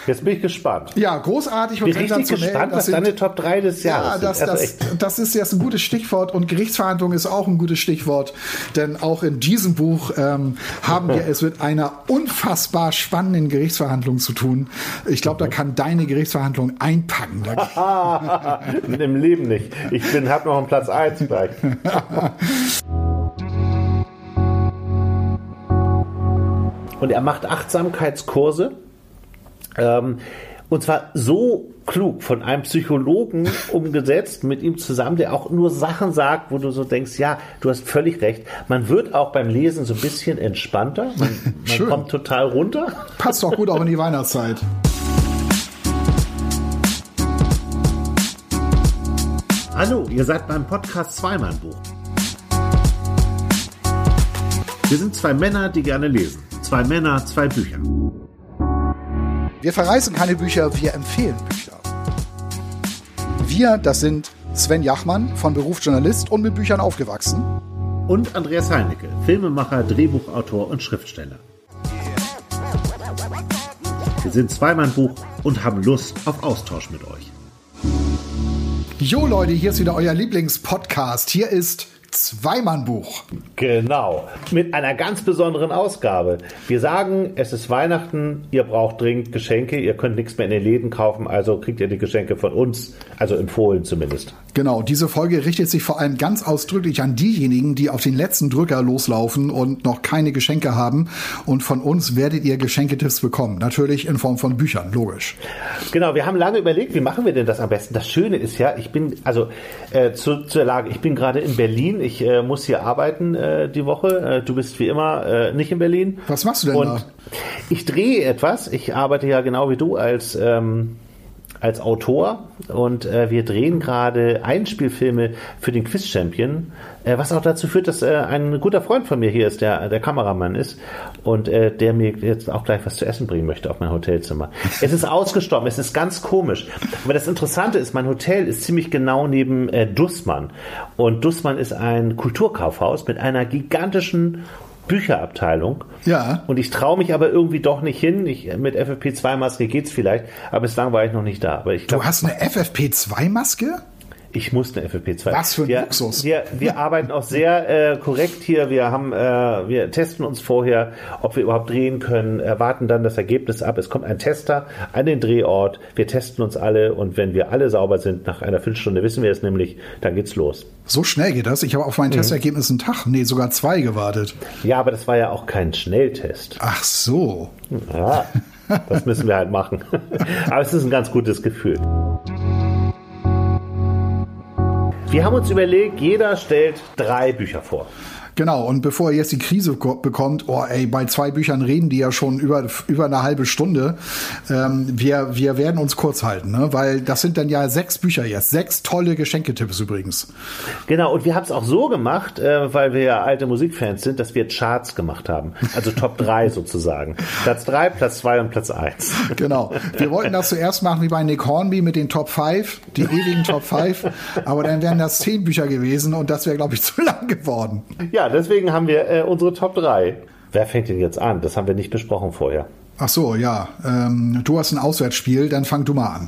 Jetzt bin ich gespannt. Ja, großartig und sensationell. Ich bin richtig gespannt, was deine Top 3 des Jahres sind. Das ist jetzt ein gutes Stichwort und Gerichtsverhandlung ist auch ein gutes Stichwort, denn auch in diesem Buch haben wir es mit einer unfassbar spannenden Gerichtsverhandlung zu tun. Ich glaube, da kann deine Gerichtsverhandlung einpacken. Im Leben nicht. Ich habe noch einen Platz 1 gleich. Und er macht Achtsamkeitskurse. Und zwar so klug von einem Psychologen umgesetzt, mit ihm zusammen, der auch nur Sachen sagt, wo du so denkst, ja, du hast völlig recht. Man wird auch beim Lesen so ein bisschen entspannter. Man kommt total runter. Passt doch gut auch in die Weihnachtszeit. Hallo, ihr seid beim Podcast Zweimann-Buch. Wir sind zwei Männer, die gerne lesen. Zwei Männer, zwei Bücher. Wir verreißen keine Bücher, wir empfehlen Bücher. Wir, das sind Sven Jachmann, von Beruf Journalist und mit Büchern aufgewachsen. Und Andreas Heinecke, Filmemacher, Drehbuchautor und Schriftsteller. Wir sind Zweimann-Buch und haben Lust auf Austausch mit euch. Jo Leute, hier ist wieder euer Lieblingspodcast. Hier ist Zweimann-Buch. Genau, mit einer ganz besonderen Ausgabe. Wir sagen, es ist Weihnachten, ihr braucht dringend Geschenke, ihr könnt nichts mehr in den Läden kaufen, also kriegt ihr die Geschenke von uns, also empfohlen zumindest. Genau, diese Folge richtet sich vor allem ganz ausdrücklich an diejenigen, die auf den letzten Drücker loslaufen und noch keine Geschenke haben. Und von uns werdet ihr Geschenketipps bekommen. Natürlich in Form von Büchern, logisch. Genau, wir haben lange überlegt, wie machen wir denn das am besten? Das Schöne ist ja, ich bin, zur Lage, ich bin gerade in Berlin. Ich muss hier arbeiten die Woche. Du bist wie immer nicht in Berlin. Was machst du denn da? Ich drehe etwas. Ich arbeite ja genau wie du als Autor und wir drehen gerade Einspielfilme für den Quiz Champion, was auch dazu führt, dass ein guter Freund von mir hier ist, der Kameramann ist und der mir jetzt auch gleich was zu essen bringen möchte auf mein Hotelzimmer. Es ist ausgestorben, es ist ganz komisch. Aber das Interessante ist, mein Hotel ist ziemlich genau neben Dussmann und Dussmann ist ein Kulturkaufhaus mit einer gigantischen Bücherabteilung. Ja. Und ich traue mich aber irgendwie doch nicht hin. Mit FFP2-Maske geht's vielleicht, aber bislang war ich noch nicht da. Aber ich glaub, du hast eine FFP2-Maske? Ich muss eine FFP2. Was für ein Luxus. Wir arbeiten auch sehr korrekt hier. Wir testen uns vorher, ob wir überhaupt drehen können, warten dann das Ergebnis ab. Es kommt ein Tester an den Drehort. Wir testen uns alle und wenn wir alle sauber sind, nach einer Viertelstunde wissen wir es nämlich, dann geht's los. So schnell geht das? Ich habe auf mein Testergebnis einen Tag, sogar 2 gewartet. Ja, aber das war ja auch kein Schnelltest. Ach so. Ja, das müssen wir halt machen. Aber es ist ein ganz gutes Gefühl. Wir haben uns überlegt, jeder stellt 3 Bücher vor. Genau, und bevor er jetzt die Krise bekommt, bei 2 Büchern reden die ja schon über eine halbe Stunde. Wir werden uns kurz halten, ne? Weil das sind dann ja 6 Bücher jetzt. 6 tolle Geschenketipps übrigens. Genau, und wir haben es auch so gemacht, weil wir ja alte Musikfans sind, dass wir Charts gemacht haben. Also Top 3 sozusagen. Platz 3, Platz 2 und Platz 1. Genau. Wir wollten das zuerst machen wie bei Nick Hornby mit den Top 5, die ewigen Top 5. Aber dann wären das 10 Bücher gewesen und das wäre, glaube ich, zu lang geworden. Ja, deswegen haben wir unsere Top 3. Wer fängt denn jetzt an? Das haben wir nicht besprochen vorher. Ach so, ja. Du hast ein Auswärtsspiel, dann fang du mal an.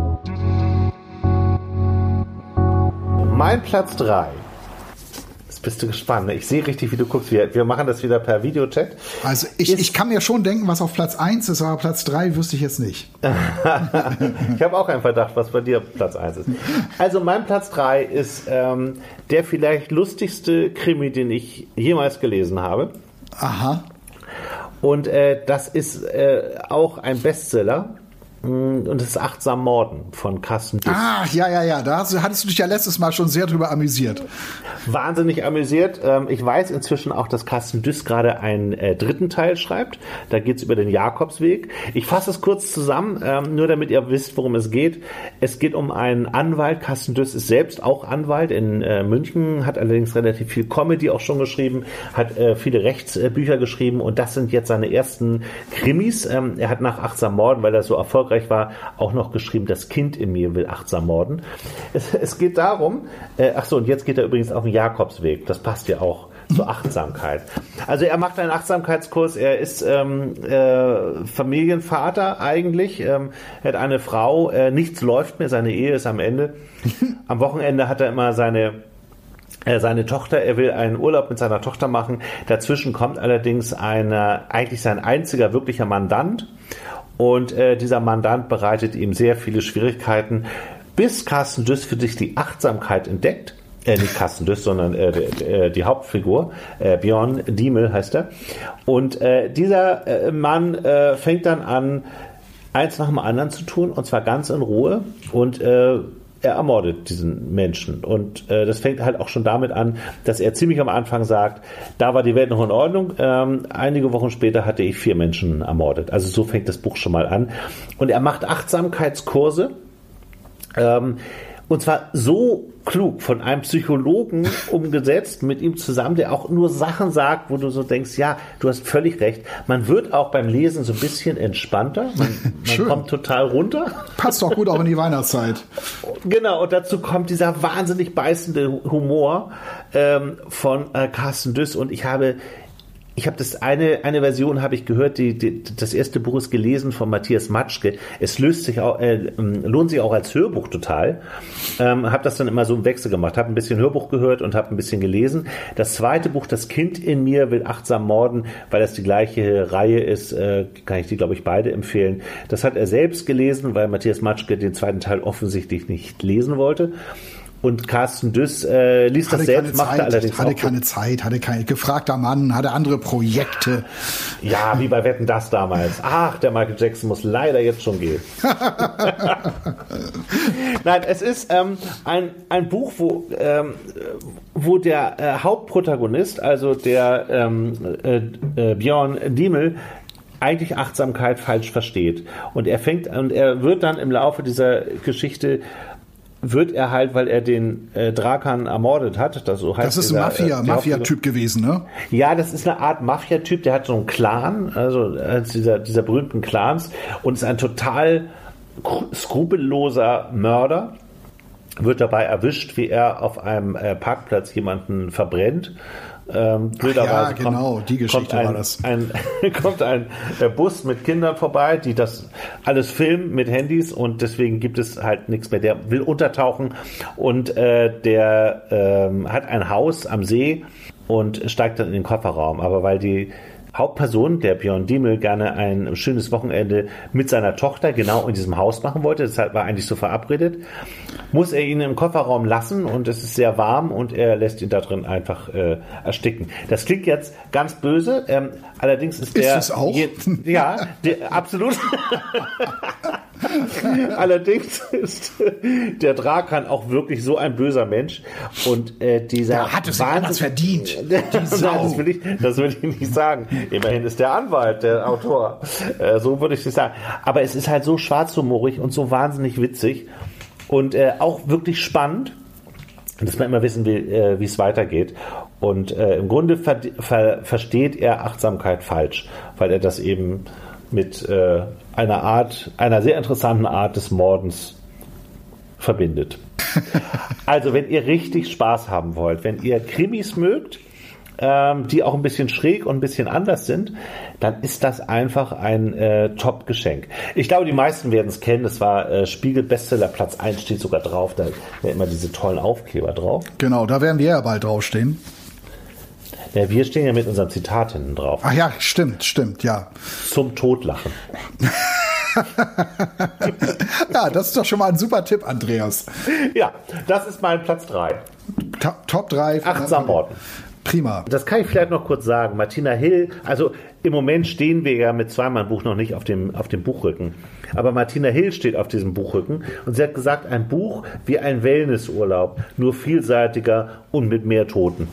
Mein Platz 3. Jetzt bist du gespannt. Ich sehe richtig, wie du guckst. Wir machen das wieder per Videochat. Also ich kann mir schon denken, was auf Platz 1 ist, aber Platz 3 wüsste ich jetzt nicht. Ich habe auch einen Verdacht, was bei dir Platz 1 ist. Also mein Platz 3 ist der vielleicht lustigste Krimi, den ich jemals gelesen habe. Aha. Und das ist auch ein Bestseller. Und das ist Achtsam Morden von Carsten Düss. Ah, ja. Da hattest du dich ja letztes Mal schon sehr drüber amüsiert. Wahnsinnig amüsiert. Ich weiß inzwischen auch, dass Carsten Düss gerade einen 3. Teil schreibt. Da geht es über den Jakobsweg. Ich fasse es kurz zusammen, nur damit ihr wisst, worum es geht. Es geht um einen Anwalt. Carsten Düss ist selbst auch Anwalt in München, hat allerdings relativ viel Comedy auch schon geschrieben, hat viele Rechtsbücher geschrieben und das sind jetzt seine ersten Krimis. Er hat nach Achtsam Morden, weil er so erfolgreich war, auch noch geschrieben, das Kind in mir will achtsam morden. Es geht darum, und jetzt geht er übrigens auf den Jakobsweg, das passt ja auch zur Achtsamkeit. Also er macht einen Achtsamkeitskurs, er ist Familienvater eigentlich, er hat eine Frau, nichts läuft mehr, seine Ehe ist am Ende. Am Wochenende hat er immer seine Tochter, er will einen Urlaub mit seiner Tochter machen. Dazwischen kommt allerdings eigentlich sein einziger wirklicher Mandant. Und dieser Mandant bereitet ihm sehr viele Schwierigkeiten, bis Carsten Düss für sich die Achtsamkeit entdeckt. Nicht Carsten Düss, sondern die Hauptfigur, Björn Diemel heißt er. Und dieser Mann fängt dann an, eins nach dem anderen zu tun, und zwar ganz in Ruhe. Und er ermordet diesen Menschen. Und das fängt halt auch schon damit an, dass er ziemlich am Anfang sagt, da war die Welt noch in Ordnung. Einige Wochen später hatte ich 4 Menschen ermordet. Also so fängt das Buch schon mal an. Und er macht Achtsamkeitskurse. Und zwar so klug von einem Psychologen umgesetzt, mit ihm zusammen, der auch nur Sachen sagt, wo du so denkst, ja, du hast völlig recht. Man wird auch beim Lesen so ein bisschen entspannter. Man kommt total runter. Passt doch gut auch in die Weihnachtszeit. Genau, und dazu kommt dieser wahnsinnig beißende Humor von Carsten Düss. Und ich habe das eine Version habe ich gehört, das erste Buch ist gelesen von Matthias Matschke. Es lohnt sich auch als Hörbuch total. Habe das dann immer so im Wechsel gemacht. Habe ein bisschen Hörbuch gehört und habe ein bisschen gelesen. Das zweite Buch, Das Kind in mir will achtsam morden, weil das die gleiche Reihe ist, kann ich die, glaube ich, beide empfehlen. Das hat er selbst gelesen, weil Matthias Matschke den zweiten Teil offensichtlich nicht lesen wollte. Und Carsten Düss liest das selbst, machte allerdings hatte keine Zeit, hatte kein gefragter Mann, hatte andere Projekte. Ja, wie bei Wetten, das damals. Ach, der Michael Jackson muss leider jetzt schon gehen. Nein, es ist ein Buch, wo der Hauptprotagonist, also der Björn Diemel, eigentlich Achtsamkeit falsch versteht. Und er wird dann im Laufe dieser Geschichte weil er den Drakan ermordet hat. Das ist ein Mafia-Typ gewesen, ne? Ja, das ist eine Art Mafia-Typ, der hat so einen Clan, also dieser berühmten Clans, und ist ein total skrupelloser Mörder, wird dabei erwischt, wie er auf einem Parkplatz jemanden verbrennt. Blöderweise die Geschichte war das. Kommt ein Bus mit Kindern vorbei, die das alles filmen mit Handys, und deswegen gibt es halt nichts mehr. Der will untertauchen und der hat ein Haus am See und steigt dann in den Kofferraum. Aber weil die Hauptperson, der Björn Diemel, gerne ein schönes Wochenende mit seiner Tochter genau in diesem Haus machen wollte, deshalb war eigentlich so verabredet, muss er ihn im Kofferraum lassen, und es ist sehr warm und er lässt ihn da drin einfach ersticken. Das klingt jetzt ganz böse, allerdings ist es auch? Absolut. Allerdings ist der Drakan auch wirklich so ein böser Mensch, und dieser hat es anders verdient. Das will ich nicht sagen. Immerhin ist der Anwalt der Autor. So würde ich es sagen. Aber es ist halt so schwarzhumorig und so wahnsinnig witzig und auch wirklich spannend, dass man immer wissen will, wie es weitergeht. Und im Grunde versteht er Achtsamkeit falsch, weil er das eben mit einer sehr interessanten Art des Mordens verbindet. Also, wenn ihr richtig Spaß haben wollt, wenn ihr Krimis mögt, die auch ein bisschen schräg und ein bisschen anders sind, dann ist das einfach ein Top-Geschenk. Ich glaube, die meisten werden es kennen. Das war Spiegel-Bestseller, Platz 1 steht sogar drauf. Da sind immer diese tollen Aufkleber drauf. Genau, da werden wir ja bald draufstehen. Ja, wir stehen ja mit unserem Zitat hinten drauf. Ach ja, stimmt, ja. Zum Totlachen. Ja, das ist doch schon mal ein super Tipp, Andreas. Ja, das ist mein Platz 3. Top 3. Achtsam morden. Prima. Das kann ich vielleicht noch kurz sagen. Martina Hill, also im Moment stehen wir ja mit Zweimann-Buch noch nicht auf dem Buchrücken. Aber Martina Hill steht auf diesem Buchrücken und sie hat gesagt, ein Buch wie ein Wellnessurlaub, nur vielseitiger und mit mehr Toten.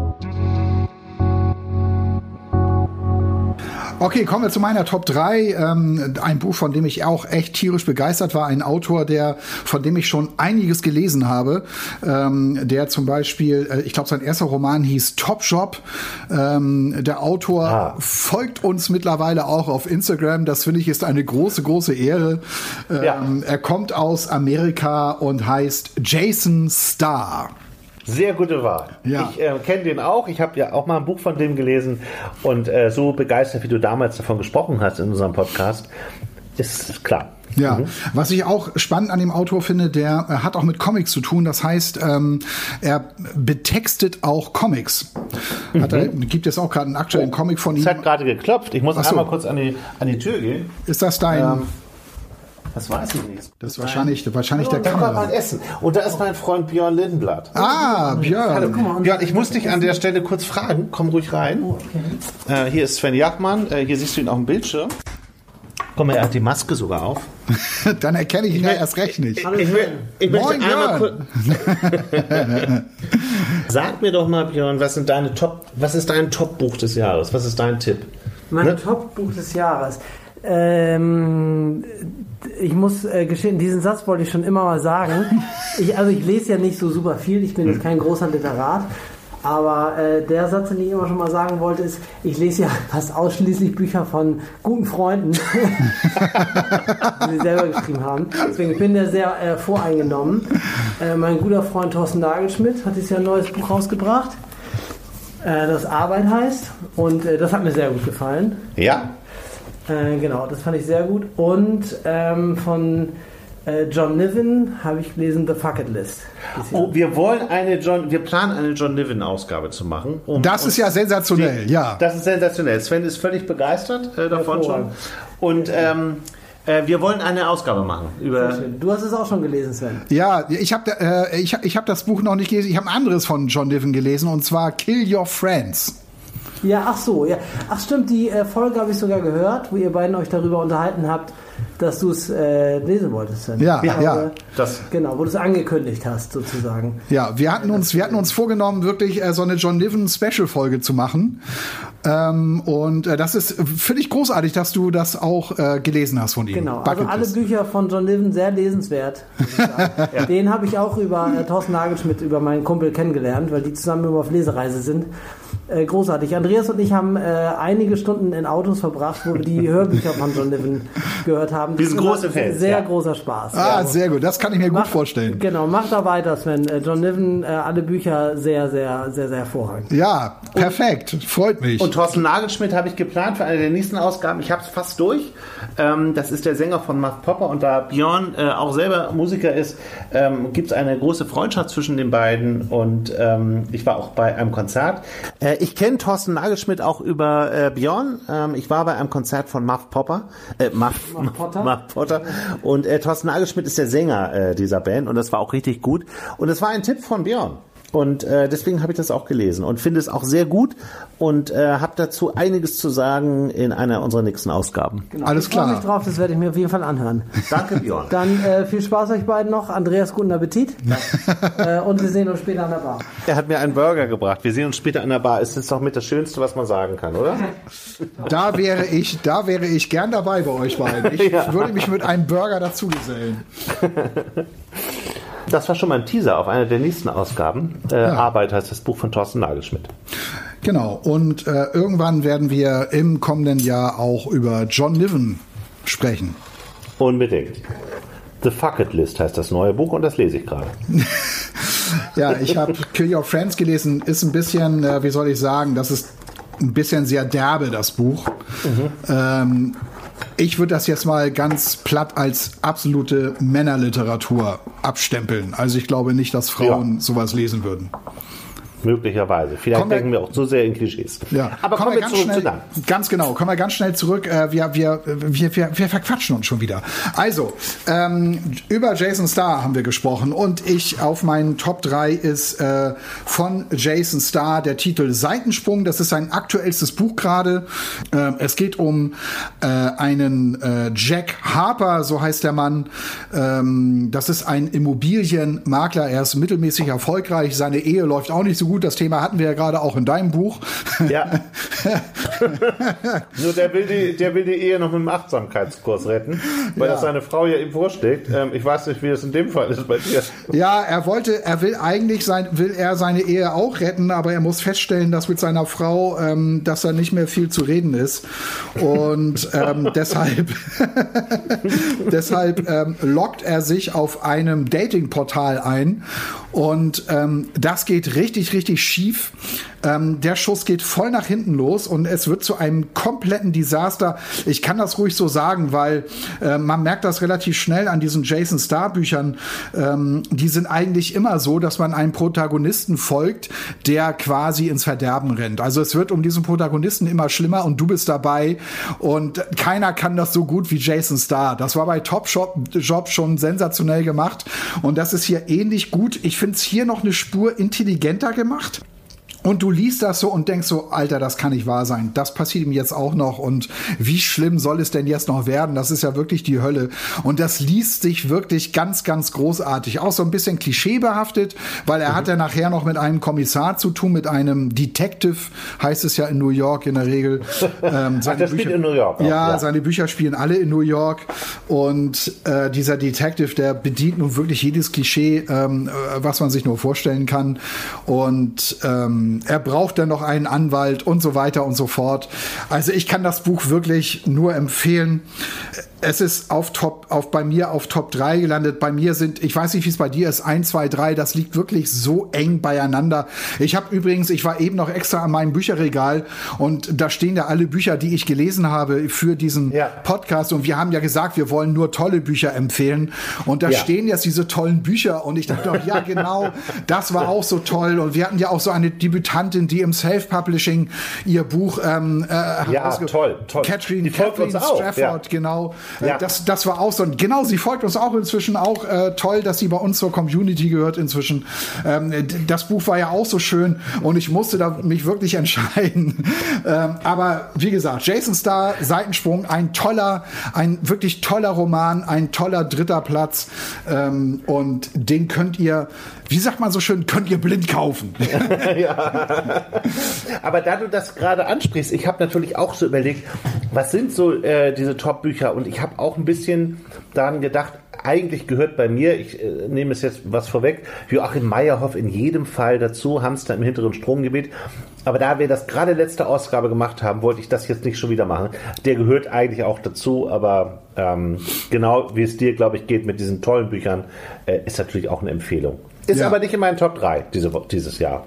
Okay, kommen wir zu meiner Top 3. Ein Buch, von dem ich auch echt tierisch begeistert war. Ein Autor, von dem ich schon einiges gelesen habe. Der zum Beispiel, ich glaube, sein erster Roman hieß Top Job. Der Autor folgt uns mittlerweile auch auf Instagram. Das finde ich ist eine große, große Ehre. Er kommt aus Amerika und heißt Jason Starr. Sehr gute Wahl. Ja. Ich kenne den auch. Ich habe ja auch mal ein Buch von dem gelesen und so begeistert, wie du damals davon gesprochen hast in unserem Podcast, ist klar. Ja, was ich auch spannend an dem Autor finde, der hat auch mit Comics zu tun. Das heißt, er betextet auch Comics. Gibt es auch gerade einen aktuellen Comic von ihm. Es hat gerade geklopft. Ich muss einmal kurz an die Tür gehen. Ist das dein... Das weiß ich nicht. Das ist wahrscheinlich der Das war Kamera. mein Essen. Und da ist mein Freund Björn Lindenblatt. Ah, Björn. Björn, ich muss dich an der Stelle kurz fragen. Komm ruhig rein. Okay. Hier ist Sven Jachmann. Hier siehst du ihn auf dem Bildschirm. Guck mal, er hat die Maske sogar auf. Dann erkenne ich ihn ja erst recht nicht. Ich möchte einmal kurz. Sag mir doch mal, Björn, was ist dein Top-Buch des Jahres? Was ist dein Tipp? Mein Top-Buch des Jahres. Ich muss gestehen, diesen Satz wollte ich schon immer mal sagen. Ich lese ja nicht so super viel, ich bin jetzt kein großer Literat, aber der Satz, den ich immer schon mal sagen wollte, ist, ich lese ja fast ausschließlich Bücher von guten Freunden, die sie selber geschrieben haben. Deswegen bin ich sehr voreingenommen. Mein guter Freund Thorsten Nagelschmidt hat dieses Jahr ein neues Buch rausgebracht, das Arbeit heißt, und das hat mir sehr gut gefallen. Ja. Genau, das fand ich sehr gut. Und von John Niven habe ich gelesen The Fuck It List. Wir planen eine John Niven-Ausgabe zu machen. Das ist ja sensationell, ja. Das ist sensationell. Sven ist völlig begeistert davon schon. Und wir wollen eine Ausgabe machen. Du hast es auch schon gelesen, Sven. Ja, ich hab das Buch noch nicht gelesen. Ich habe ein anderes von John Niven gelesen, und zwar Kill Your Friends. Ja, ach so, ja. Ach stimmt, die Folge habe ich sogar gehört, wo ihr beiden euch darüber unterhalten habt, dass du es lesen wolltest. Ja. Genau, wo du es angekündigt hast, sozusagen. Ja, wir hatten uns vorgenommen, wirklich so eine John Niven Special-Folge zu machen. Und das ist, finde ich, großartig, dass du das auch gelesen hast von ihm. Genau, also alle Bücher von John Niven sehr lesenswert. Ja. Den habe ich auch über Thorsten Nagelschmidt, über meinen Kumpel kennengelernt, weil die zusammen immer auf Lesereise sind. Großartig. Andreas und ich haben einige Stunden in Autos verbracht, wo wir die Hörbücher von John Niven gehört haben. Wir sind große Fans. Sehr großer Spaß. Sehr gut. Das kann ich mir gut vorstellen. Genau, mach da weiter, Sven. John Niven, alle Bücher sehr, sehr, sehr, sehr hervorragend. Ja, perfekt. Freut mich. Und Thorsten Nagelschmidt habe ich geplant für eine der nächsten Ausgaben. Ich habe es fast durch. Das ist der Sänger von Muff Popper, und da Björn auch selber Musiker ist, gibt es eine große Freundschaft zwischen den beiden, und ich war auch bei einem Konzert. Ich kenne Thorsten Nagelschmidt auch über Björn. Ich war bei einem Konzert von Muff Popper. Muff Potter. Und Thorsten Nagelschmidt ist der Sänger dieser Band, und das war auch richtig gut. Und es war ein Tipp von Björn. Und deswegen habe ich das auch gelesen und finde es auch sehr gut und habe dazu einiges zu sagen in einer unserer nächsten Ausgaben. Genau. Alles klar. Ich freue mich drauf, das werde ich mir auf jeden Fall anhören. Danke, Björn. Dann viel Spaß euch beiden noch. Andreas, guten Appetit. Und wir sehen uns später an der Bar. Er hat mir einen Burger gebracht. Wir sehen uns später an der Bar. Es ist doch mit das Schönste, was man sagen kann, oder? Da wäre ich gern dabei bei euch beiden. Ich würde mich mit einem Burger dazugesellen. Das war schon mal ein Teaser auf einer der nächsten Ausgaben. Arbeit heißt das Buch von Thorsten Nagelschmidt. Genau, und irgendwann werden wir im kommenden Jahr auch über John Niven sprechen. Unbedingt. The Fuck It List heißt das neue Buch, und das lese ich gerade. Ja, ich habe Kill Your Friends gelesen. Ist ein bisschen, wie soll ich sagen, das ist ein bisschen sehr derbe, das Buch. Ich würde das jetzt mal ganz platt als absolute Männerliteratur abstempeln. Also ich glaube nicht, dass Frauen sowas lesen würden. Möglicherweise. Vielleicht denken wir auch zu sehr in Klischees. Ja. Aber kommen wir zurück zu dann. Ganz genau. Kommen wir ganz schnell zurück. Wir verquatschen uns schon wieder. Also, über Jason Starr haben wir gesprochen, und auf meinen Top 3 ist von Jason Starr der Titel Seitensprung. Das ist sein aktuellstes Buch gerade. Es geht um einen Jack Harper, so heißt der Mann. Das ist ein Immobilienmakler. Er ist mittelmäßig erfolgreich. Seine Ehe läuft auch nicht so gut. Das Thema hatten wir ja gerade auch in deinem Buch. Ja. Nur der will die Ehe noch mit dem Achtsamkeitskurs retten, weil das seine Frau ja ihm vorschlägt. Ich weiß nicht, wie das in dem Fall ist bei dir. Ja, er will eigentlich seine Ehe auch retten, aber er muss feststellen, dass mit seiner Frau, dass da nicht mehr viel zu reden ist. Und deshalb loggt er sich auf einem Datingportal ein. Und das geht richtig, richtig schief. Der Schuss geht voll nach hinten los und es wird zu einem kompletten Desaster. Ich kann das ruhig so sagen, weil man merkt das relativ schnell an diesen Jason Starr Büchern. Die sind eigentlich immer so, dass man einem Protagonisten folgt, der quasi ins Verderben rennt. Also es wird um diesen Protagonisten immer schlimmer und du bist dabei und keiner kann das so gut wie Jason Starr. Das war bei Top Job schon sensationell gemacht und das ist hier ähnlich gut. Ich finde es hier noch eine Spur intelligenter gemacht. Und du liest das so und denkst so, Alter, das kann nicht wahr sein. Das passiert ihm jetzt auch noch. Und wie schlimm soll es denn jetzt noch werden? Das ist ja wirklich die Hölle. Und das liest sich wirklich ganz, ganz großartig. Auch so ein bisschen klischeebehaftet, weil er hat ja nachher noch mit einem Kommissar zu tun, mit einem Detective, heißt es ja in New York in der Regel. Der spielt in New York auch, ja, seine Bücher spielen alle in New York. Und dieser Detective, der bedient nun wirklich jedes Klischee, was man sich nur vorstellen kann. Und er braucht dann noch einen Anwalt und so weiter und so fort. Also ich kann das Buch wirklich nur empfehlen. Es ist bei mir auf Top 3 gelandet. Bei mir ich weiß nicht, wie es bei dir ist, 1, 2, 3, das liegt wirklich so eng beieinander. Ich war eben noch extra an meinem Bücherregal und da stehen ja alle Bücher, die ich gelesen habe für diesen Podcast und wir haben ja gesagt, wir wollen nur tolle Bücher empfehlen und da stehen jetzt diese tollen Bücher und ich dachte doch, ja genau, das war auch so toll und wir hatten ja auch so eine Debütantin, die im Self-Publishing ihr Buch toll. Catherine Strafford, genau. Ja. Das war auch so. Genau, sie folgt uns auch inzwischen auch toll, dass sie bei uns zur Community gehört inzwischen. Das Buch war ja auch so schön und ich musste da mich wirklich entscheiden. Aber wie gesagt, Jason Starr, Seitensprung, ein wirklich toller Roman, ein toller 3. Platz. Und den könnt ihr, wie sagt man so schön, könnt ihr blind kaufen. Ja. Aber da du das gerade ansprichst, ich habe natürlich auch so überlegt, was sind so diese Top-Bücher und ich habe auch ein bisschen daran gedacht, eigentlich gehört bei mir, ich nehme es jetzt was vorweg, Joachim Meyerhoff in jedem Fall dazu, Hamster im hinteren Stromgebiet. Aber da wir das gerade letzte Ausgabe gemacht haben, wollte ich das jetzt nicht schon wieder machen. Der gehört eigentlich auch dazu, aber genau wie es dir, glaube ich, geht mit diesen tollen Büchern, ist natürlich auch eine Empfehlung. Ist aber nicht in meinen Top 3 dieses Jahr.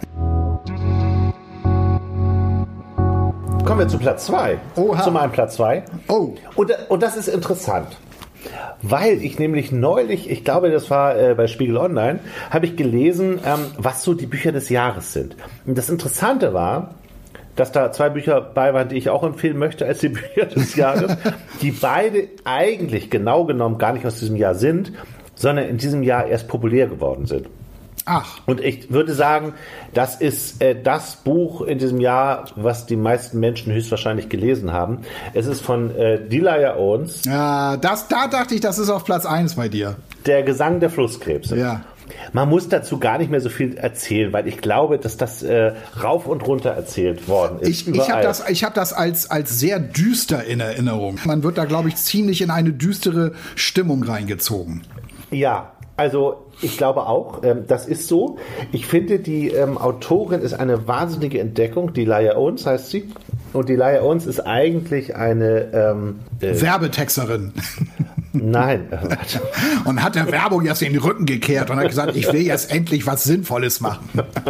Kommen wir zu Platz 2. Zu meinem Platz 2. Oh. Und das ist interessant. Weil ich nämlich neulich, ich glaube, das war bei Spiegel Online, habe ich gelesen, was so die Bücher des Jahres sind. Und das Interessante war, dass da 2 Bücher bei waren, die ich auch empfehlen möchte als die Bücher des Jahres, die beide eigentlich genau genommen gar nicht aus diesem Jahr sind, sondern in diesem Jahr erst populär geworden sind. Ach. Und ich würde sagen, das ist das Buch in diesem Jahr, was die meisten Menschen höchstwahrscheinlich gelesen haben. Es ist von Delia Owens. Ja, da dachte ich, das ist auf Platz 1 bei dir. Der Gesang der Flusskrebse. Ja. Man muss dazu gar nicht mehr so viel erzählen, weil ich glaube, dass das rauf und runter erzählt worden ist. Ich habe das als sehr düster in Erinnerung. Man wird da, glaube ich, ziemlich in eine düstere Stimmung reingezogen. Ja, also ich glaube auch, das ist so. Ich finde, die Autorin ist eine wahnsinnige Entdeckung. Delia Owens heißt sie. Und Delia Owens ist eigentlich eine Werbetexterin. Nein. Und hat der Werbung jetzt in den Rücken gekehrt und hat gesagt, ich will jetzt endlich was Sinnvolles machen.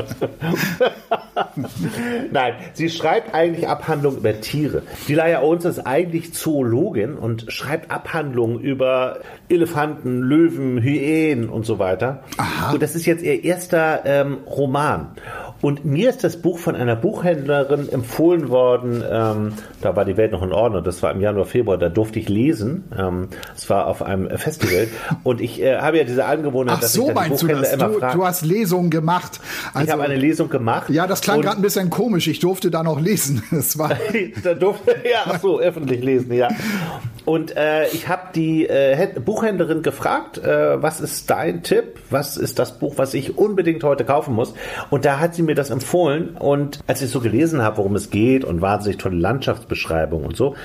Nein, sie schreibt eigentlich Abhandlungen über Tiere. Delia Owens ist eigentlich Zoologin und schreibt Abhandlungen über Elefanten, Löwen, Hyänen und so weiter. Aha. Und das ist jetzt ihr erster Roman. Und mir ist das Buch von einer Buchhändlerin empfohlen worden, da war die Welt noch in Ordnung, das war im Januar, Februar, da durfte ich lesen, es war auf einem Festival und ich habe ja diese Angewohnheit, dass ich dann die Buchhändler immer frage. Du hast Lesungen gemacht. Also, ich habe eine Lesung gemacht. Ja, das klang gerade ein bisschen komisch, ich durfte da noch lesen. Das war öffentlich lesen, ja. Und ich habe die Buchhändlerin gefragt, was ist dein Tipp, was ist das Buch, was ich unbedingt heute kaufen muss? Und da hat sie mir das empfohlen und als ich so gelesen habe, worum es geht und wahnsinnig tolle Landschaftsbeschreibung und so,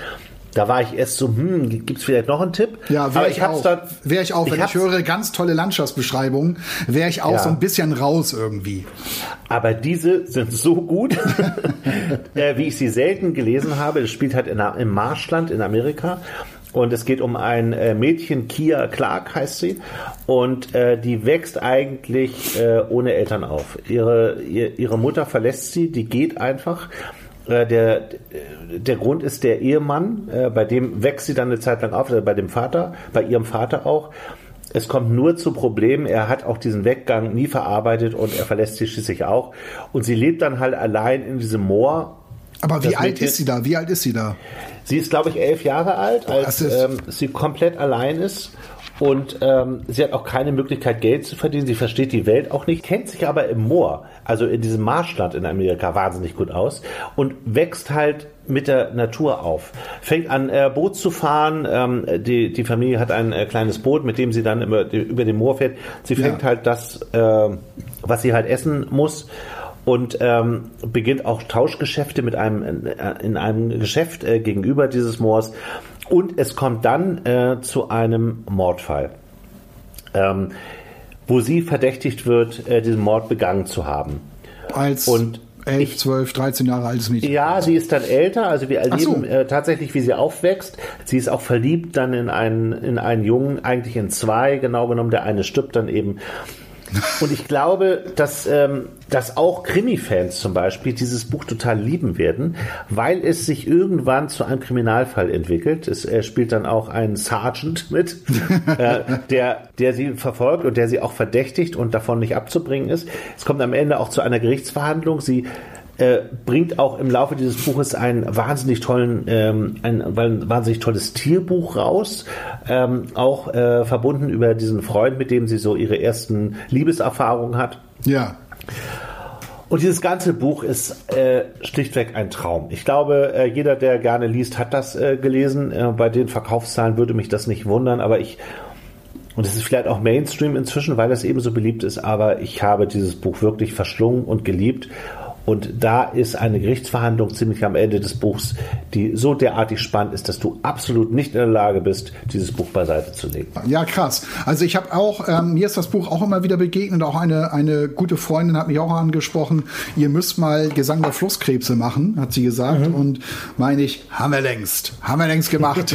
Da war ich erst so, gibt es vielleicht noch einen Tipp? Ja, wäre ich auch. Wenn ich höre ganz tolle Landschaftsbeschreibungen, wäre ich auch so ein bisschen raus irgendwie. Aber diese sind so gut, wie ich sie selten gelesen habe. Es spielt halt im Marschland in Amerika. Und es geht um ein Mädchen, Kia Clark heißt sie. Und die wächst eigentlich ohne Eltern auf. Ihre Mutter verlässt sie, die geht einfach. Der Grund ist der Ehemann, bei dem wächst sie dann eine Zeit lang auf, bei ihrem Vater auch. Es kommt nur zu Problemen, er hat auch diesen Weggang nie verarbeitet und er verlässt sie schließlich auch. Und sie lebt dann halt allein in diesem Moor. Aber wie alt ist sie da? Sie ist, glaube ich, 11 Jahre alt, als sie komplett allein ist. Und sie hat auch keine Möglichkeit, Geld zu verdienen. Sie versteht die Welt auch nicht, kennt sich aber im Moor, also in diesem Marschland in Amerika, wahnsinnig gut aus und wächst halt mit der Natur auf. Fängt an, Boot zu fahren. Die Familie hat ein kleines Boot, mit dem sie dann über den Moor fährt. Sie fängt halt das, was sie halt essen muss. Und beginnt auch Tauschgeschäfte in einem Geschäft gegenüber dieses Moors. Und es kommt dann zu einem Mordfall, wo sie verdächtigt wird, diesen Mord begangen zu haben. Als 11, 12, 13 Jahre altes Mädchen. Ja, sie ist dann älter, also wir erleben tatsächlich, wie sie aufwächst. Sie ist auch verliebt dann in einen Jungen, eigentlich in zwei, genau genommen. Der eine stirbt dann eben. Und ich glaube, dass auch Krimi-Fans zum Beispiel dieses Buch total lieben werden, weil es sich irgendwann zu einem Kriminalfall entwickelt. Es spielt dann auch ein Sergeant mit, der sie verfolgt und der sie auch verdächtigt und davon nicht abzubringen ist. Es kommt am Ende auch zu einer Gerichtsverhandlung. Sie bringt auch im Laufe dieses Buches ein wahnsinnig tolles Tierbuch raus, auch verbunden über diesen Freund, mit dem sie so ihre ersten Liebeserfahrungen hat. Ja. Und dieses ganze Buch ist schlichtweg ein Traum. Ich glaube, jeder, der gerne liest, hat das gelesen. Bei den Verkaufszahlen würde mich das nicht wundern, aber und es ist vielleicht auch Mainstream inzwischen, weil das eben so beliebt ist, aber ich habe dieses Buch wirklich verschlungen und geliebt. Und da ist eine Gerichtsverhandlung ziemlich am Ende des Buchs, die so derartig spannend ist, dass du absolut nicht in der Lage bist, dieses Buch beiseite zu legen. Ja, krass. Also ich habe auch, mir ist das Buch auch immer wieder begegnet, auch eine gute Freundin hat mich auch angesprochen, ihr müsst mal Gesang der Flusskrebse machen, hat sie gesagt. Und meine ich, haben wir längst gemacht.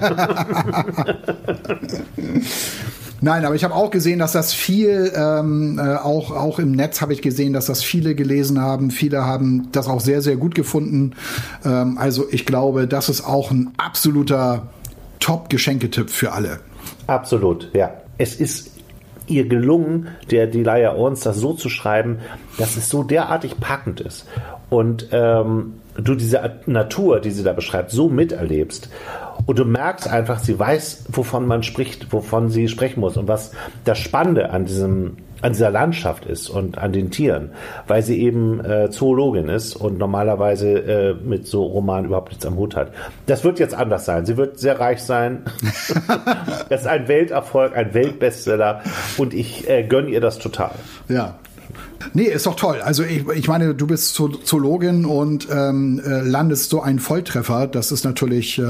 Nein, aber ich habe auch gesehen, dass das viel, auch im Netz habe ich gesehen, dass das viele gelesen haben. Viele haben das auch sehr, sehr gut gefunden. Also ich glaube, das ist auch ein absoluter Top-Geschenketipp für alle. Absolut, ja. Es ist ihr gelungen, der Delia Owens, das so zu schreiben, dass es so derartig packend ist. Und du diese Natur, die sie da beschreibt, so miterlebst. Und du merkst einfach, sie weiß, wovon sie sprechen muss und was das Spannende an dieser Landschaft ist und an den Tieren, weil sie eben Zoologin ist und normalerweise mit so Romanen überhaupt nichts am Hut hat. Das wird jetzt anders sein. Sie wird sehr reich sein. Das ist ein Welterfolg, ein Weltbestseller und ich gönne ihr das total. Ja. Nee, ist doch toll. Also ich meine, du bist Zoologin und landest so einen Volltreffer. Das ist natürlich,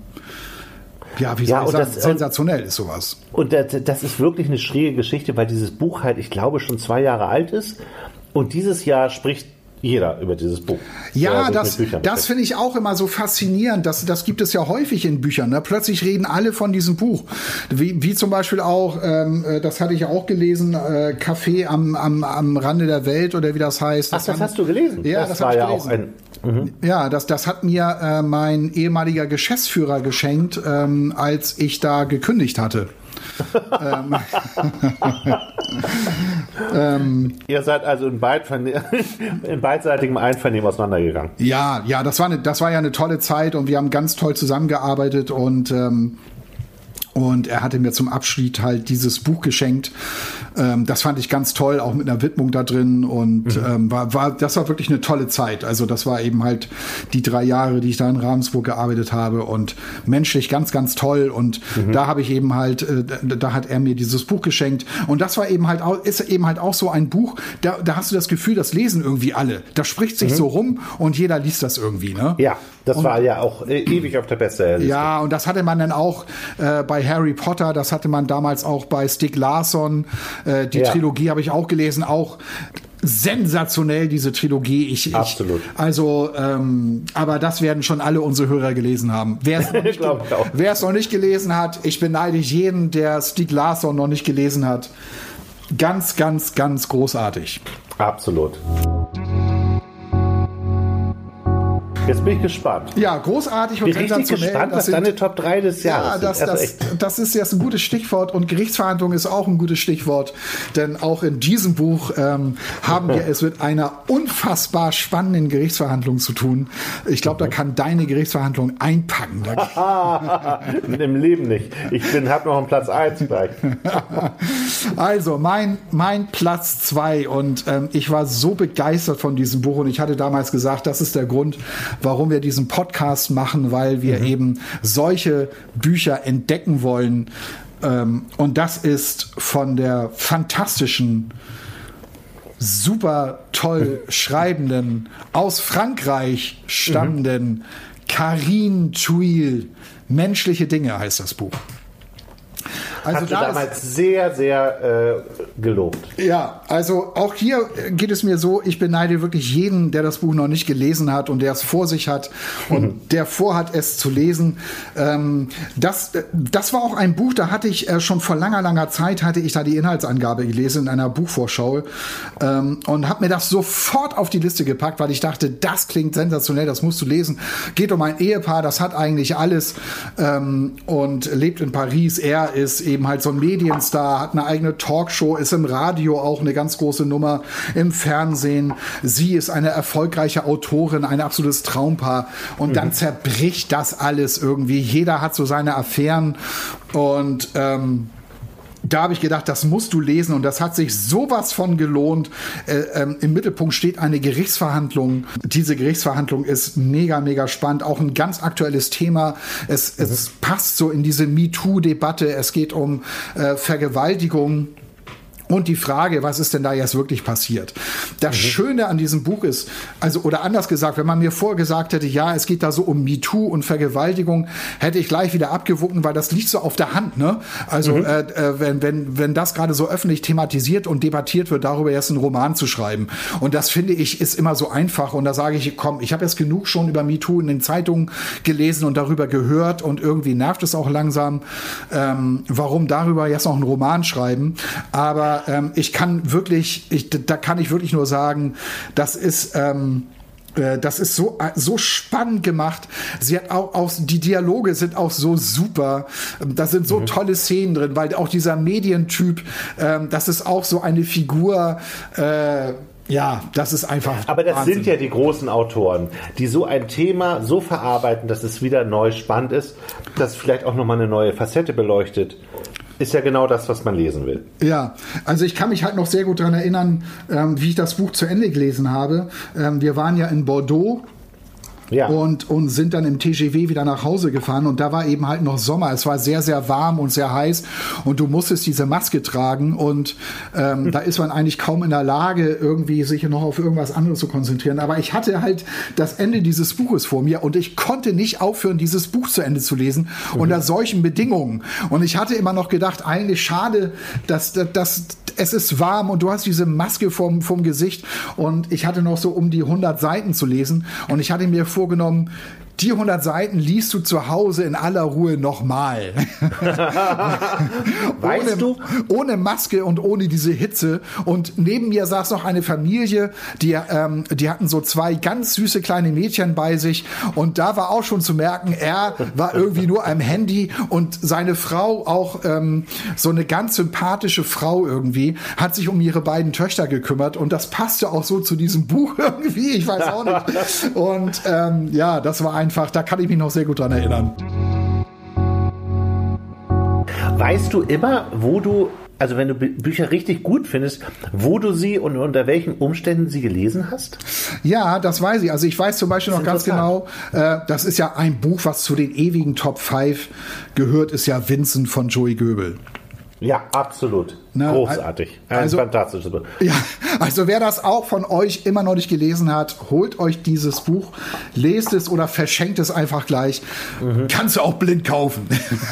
sensationell ist sowas. Und das ist wirklich eine schräge Geschichte, weil dieses Buch halt, ich glaube, schon 2 Jahre alt ist. Und dieses Jahr spricht jeder über dieses Buch. Ja, das finde ich auch immer so faszinierend. Das gibt es ja häufig in Büchern. Ne? Plötzlich reden alle von diesem Buch. Wie zum Beispiel auch, das hatte ich auch gelesen, Café am Rande der Welt oder wie das heißt. Das hast du gelesen? Ja, das war ja auch ein... Ja, das hat mir mein ehemaliger Geschäftsführer geschenkt, als ich da gekündigt hatte. Ihr seid also in beidseitigem Einvernehmen auseinandergegangen. Ja, das war ja eine tolle Zeit und wir haben ganz toll zusammengearbeitet und Und er hatte mir zum Abschied halt dieses Buch geschenkt. Das fand ich ganz toll, auch mit einer Widmung da drin. Und das war wirklich eine tolle Zeit. Also das war eben halt die 3 Jahre, die ich da in Ravensburg gearbeitet habe. Und menschlich ganz, ganz toll. Und da habe ich eben halt, da hat er mir dieses Buch geschenkt. Und das war eben halt auch, ist eben halt auch so ein Buch, da hast du das Gefühl, das lesen irgendwie alle. Das spricht sich so rum und jeder liest das irgendwie, ne? Ja, das war ja auch ewig auf der Bestsellerliste. Ja, und das hatte man dann auch bei Harry Potter, das hatte man damals auch bei Stieg Larsson. Die Trilogie habe ich auch gelesen, auch sensationell, diese Trilogie. Absolut. Also, aber das werden schon alle unsere Hörer gelesen haben. Wer es noch nicht gelesen hat, ich beneide jeden, der Stieg Larsson noch nicht gelesen hat. Ganz, ganz, ganz großartig. Absolut. Jetzt bin ich gespannt. Ja, großartig und sensationell. Ich bin richtig gespannt, was deine Top 3 des Jahres sind. Das ist jetzt ein gutes Stichwort und Gerichtsverhandlung ist auch ein gutes Stichwort, denn auch in diesem Buch haben wir es mit einer unfassbar spannenden Gerichtsverhandlung zu tun. Ich glaube, da kann deine Gerichtsverhandlung einpacken. Im Leben nicht. Ich habe noch einen Platz 1 gleich. Also, mein Platz 2 und ich war so begeistert von diesem Buch und ich hatte damals gesagt, das ist der Grund, warum wir diesen Podcast machen, weil wir eben solche Bücher entdecken wollen. Und das ist von der fantastischen, super toll schreibenden, aus Frankreich stammenden Carine Thuil. Menschliche Dinge heißt das Buch. Also hast du damals sehr, sehr gelobt. Ja, also auch hier geht es mir so, ich beneide wirklich jeden, der das Buch noch nicht gelesen hat und der es vor sich hat und der vorhat, es zu lesen. Das war auch ein Buch, da hatte ich schon vor langer, langer Zeit, hatte ich da die Inhaltsangabe gelesen in einer Buchvorschau und habe mir das sofort auf die Liste gepackt, weil ich dachte, das klingt sensationell, das musst du lesen. Geht um ein Ehepaar, das hat eigentlich alles und lebt in Paris. Er ist eben halt so ein Medienstar, hat eine eigene Talkshow, ist im Radio auch eine ganz große Nummer, im Fernsehen. Sie ist eine erfolgreiche Autorin, ein absolutes Traumpaar. Und dann zerbricht das alles irgendwie. Jeder hat so seine Affären. Und da habe ich gedacht, das musst du lesen und das hat sich sowas von gelohnt. Im Mittelpunkt steht eine Gerichtsverhandlung. Diese Gerichtsverhandlung ist mega, mega spannend. Auch ein ganz aktuelles Thema. Es passt so in diese MeToo-Debatte. Es geht um Vergewaltigung. Und die Frage, was ist denn da jetzt wirklich passiert? Das Schöne an diesem Buch ist, also, oder anders gesagt, wenn man mir vorher gesagt hätte, ja, es geht da so um MeToo und Vergewaltigung, hätte ich gleich wieder abgewunken, weil das liegt so auf der Hand, ne? Also, wenn das gerade so öffentlich thematisiert und debattiert wird, darüber jetzt einen Roman zu schreiben. Und das finde ich, ist immer so einfach. Und da sage ich, komm, ich habe jetzt genug schon über MeToo in den Zeitungen gelesen und darüber gehört und irgendwie nervt es auch langsam. Warum darüber jetzt noch einen Roman schreiben? Aber ich kann wirklich, da kann ich wirklich nur sagen, das ist so spannend gemacht. Sie hat auch die Dialoge sind auch so super. Da sind so tolle Szenen drin, weil auch dieser Medientyp, das ist auch so eine Figur. Ja, das ist einfach. Aber das Wahnsinn. sind ja die großen Autoren, die so ein Thema so verarbeiten, dass es wieder neu spannend ist, dass es vielleicht auch nochmal eine neue Facette beleuchtet. Ist ja genau das, was man lesen will. Ja, also ich kann mich halt noch sehr gut daran erinnern, wie ich das Buch zu Ende gelesen habe. Wir waren ja in Bordeaux. Ja. Und sind dann im TGV wieder nach Hause gefahren und da war eben halt noch Sommer. Es war sehr, sehr warm und sehr heiß und du musstest diese Maske tragen und da ist man eigentlich kaum in der Lage, irgendwie sich noch auf irgendwas anderes zu konzentrieren. Aber ich hatte halt das Ende dieses Buches vor mir und ich konnte nicht aufhören, dieses Buch zu Ende zu lesen unter solchen Bedingungen. Und ich hatte immer noch gedacht, eigentlich schade, dass es ist warm und du hast diese Maske vom Gesicht und ich hatte noch so um die 100 Seiten zu lesen und ich hatte mir vorgenommen, die 100 Seiten liest du zu Hause in aller Ruhe nochmal. Weißt du? Ohne Maske und ohne diese Hitze. Und neben mir saß noch eine Familie, die hatten so 2 ganz süße kleine Mädchen bei sich. Und da war auch schon zu merken, er war irgendwie nur am Handy und seine Frau auch so eine ganz sympathische Frau irgendwie, hat sich um ihre beiden Töchter gekümmert. Und das passte auch so zu diesem Buch irgendwie. Ich weiß auch nicht. Und ja, das war einfach, da kann ich mich noch sehr gut dran erinnern. Weißt du immer, wo du, also wenn du Bücher richtig gut findest, wo du sie und unter welchen Umständen sie gelesen hast? Ja, das weiß ich. Also ich weiß zum Beispiel noch ganz genau, das ist ja ein Buch, was zu den ewigen Top 5 gehört, ist ja Vincent von Joey Goebel. Ja, absolut. Großartig. Ein fantastisches Buch. Ja, also wer das auch von euch immer noch nicht gelesen hat, holt euch dieses Buch, lest es oder verschenkt es einfach gleich. Kannst du auch blind kaufen.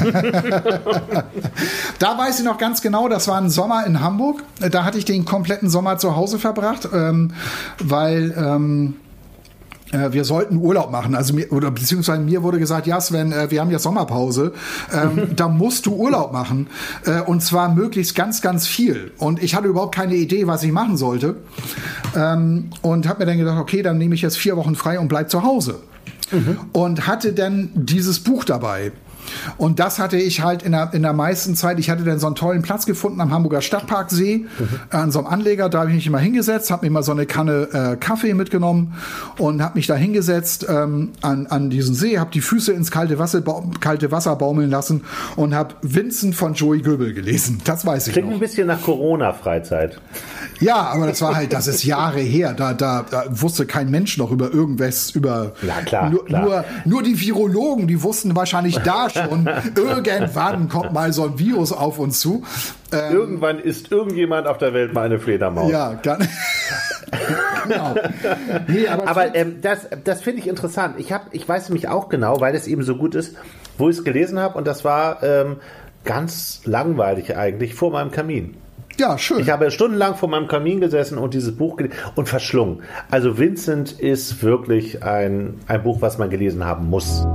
Da weiß ich noch ganz genau, das war ein Sommer in Hamburg. Da hatte ich den kompletten Sommer zu Hause verbracht, weil wir sollten Urlaub machen, also beziehungsweise mir wurde gesagt, ja Sven, wir haben ja Sommerpause, da musst du Urlaub machen, und zwar möglichst ganz, ganz viel. Und ich hatte überhaupt keine Idee, was ich machen sollte, und habe mir dann gedacht, okay, dann nehme ich jetzt 4 Wochen frei und bleib zu Hause. Und hatte dann dieses Buch dabei. Und das hatte ich halt in der meisten Zeit, ich hatte dann so einen tollen Platz gefunden am Hamburger Stadtparksee, an so einem Anleger, da habe ich mich immer hingesetzt, habe mir mal so eine Kanne Kaffee mitgenommen und habe mich da hingesetzt an diesen See, habe die Füße ins kalte Wasser baumeln lassen und habe Vincent von Joey Goebel gelesen. Das weiß ich Klingt noch. Ein bisschen nach Corona-Freizeit. Ja, aber das ist Jahre her. Da wusste kein Mensch noch über irgendwas, ja, klar. Nur die Virologen, die wussten wahrscheinlich da schon, irgendwann kommt mal so ein Virus auf uns zu. Irgendwann isst irgendjemand auf der Welt mal eine Fledermaus. Ja, genau. Nee, aber das finde ich interessant. Ich weiß nämlich auch genau, weil es eben so gut ist, wo ich es gelesen habe, und das war ganz langweilig eigentlich vor meinem Kamin. Ja, schön. Ich habe stundenlang vor meinem Kamin gesessen und dieses Buch gelesen und verschlungen. Also Vincent ist wirklich ein Buch, was man gelesen haben muss.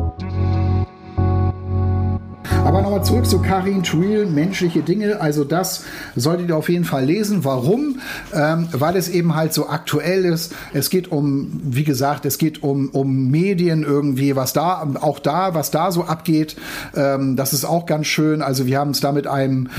Aber nochmal zurück zu Karin Thuil, Menschliche Dinge. Also das solltet ihr auf jeden Fall lesen. Warum? Weil es eben halt so aktuell ist. Es geht um, wie gesagt, um Medien irgendwie, was da so abgeht. Das ist auch ganz schön. Also wir haben es da mit einem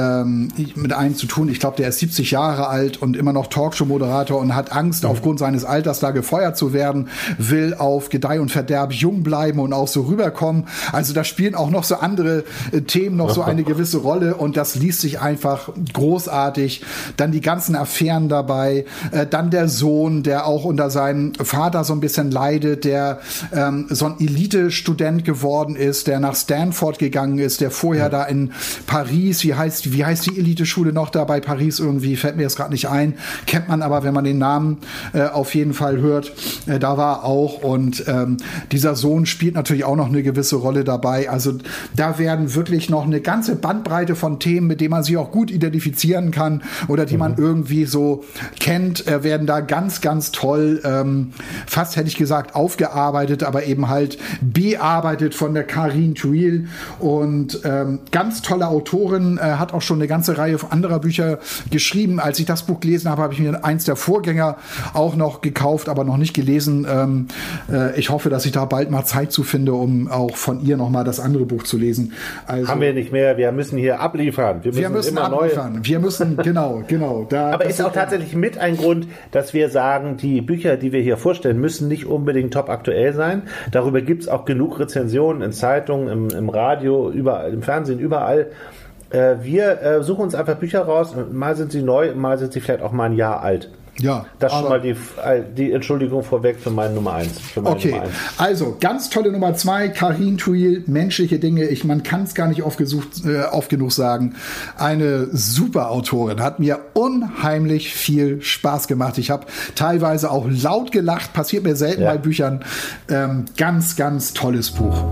zu tun. Ich glaube, der ist 70 Jahre alt und immer noch Talkshow-Moderator und hat Angst, aufgrund seines Alters da gefeuert zu werden, will auf Gedeih und Verderb jung bleiben und auch so rüberkommen. Also da spielen auch noch so andere Themen noch so eine gewisse Rolle, und das liest sich einfach großartig. Dann die ganzen Affären dabei, dann der Sohn, der auch unter seinem Vater so ein bisschen leidet, der so ein Elite-Student geworden ist, der nach Stanford gegangen ist, der vorher da in Paris, wie heißt die Elite-Schule noch da bei Paris irgendwie, fällt mir jetzt gerade nicht ein, kennt man aber, wenn man den Namen auf jeden Fall hört, da war er auch, und dieser Sohn spielt natürlich auch noch eine gewisse Rolle dabei. Also da werden wirklich noch eine ganze Bandbreite von Themen, mit denen man sich auch gut identifizieren kann oder die man irgendwie so kennt, werden da ganz, ganz toll, fast hätte ich gesagt, aufgearbeitet, aber eben halt bearbeitet von der Karin Thuil, und ganz tolle Autorin, hat auch schon eine ganze Reihe anderer Bücher geschrieben. Als ich das Buch gelesen habe, habe ich mir eins der Vorgänger auch noch gekauft, aber noch nicht gelesen. Ich hoffe, dass ich da bald mal Zeit zu finde, um auch von ihr noch mal das andere Buch zu lesen. Also, haben wir nicht mehr, wir müssen hier abliefern. Wir müssen immer abliefern. Wir müssen, genau. Aber ist auch tatsächlich mit ein Grund, dass wir sagen, die Bücher, die wir hier vorstellen, müssen nicht unbedingt top aktuell sein. Darüber gibt es auch genug Rezensionen in Zeitungen, im Radio, überall, im Fernsehen, überall. Wir suchen uns einfach Bücher raus. Mal sind sie neu, mal sind sie vielleicht auch mal ein Jahr alt. Ja, das ist schon mal die Entschuldigung vorweg für meine Nummer 1. Okay, also ganz tolle Nummer 2, Karin Thuil, Menschliche Dinge. Man kann es gar nicht oft genug sagen. Eine super Autorin, hat mir unheimlich viel Spaß gemacht. Ich habe teilweise auch laut gelacht, passiert mir selten bei Büchern. Ganz, ganz tolles Buch.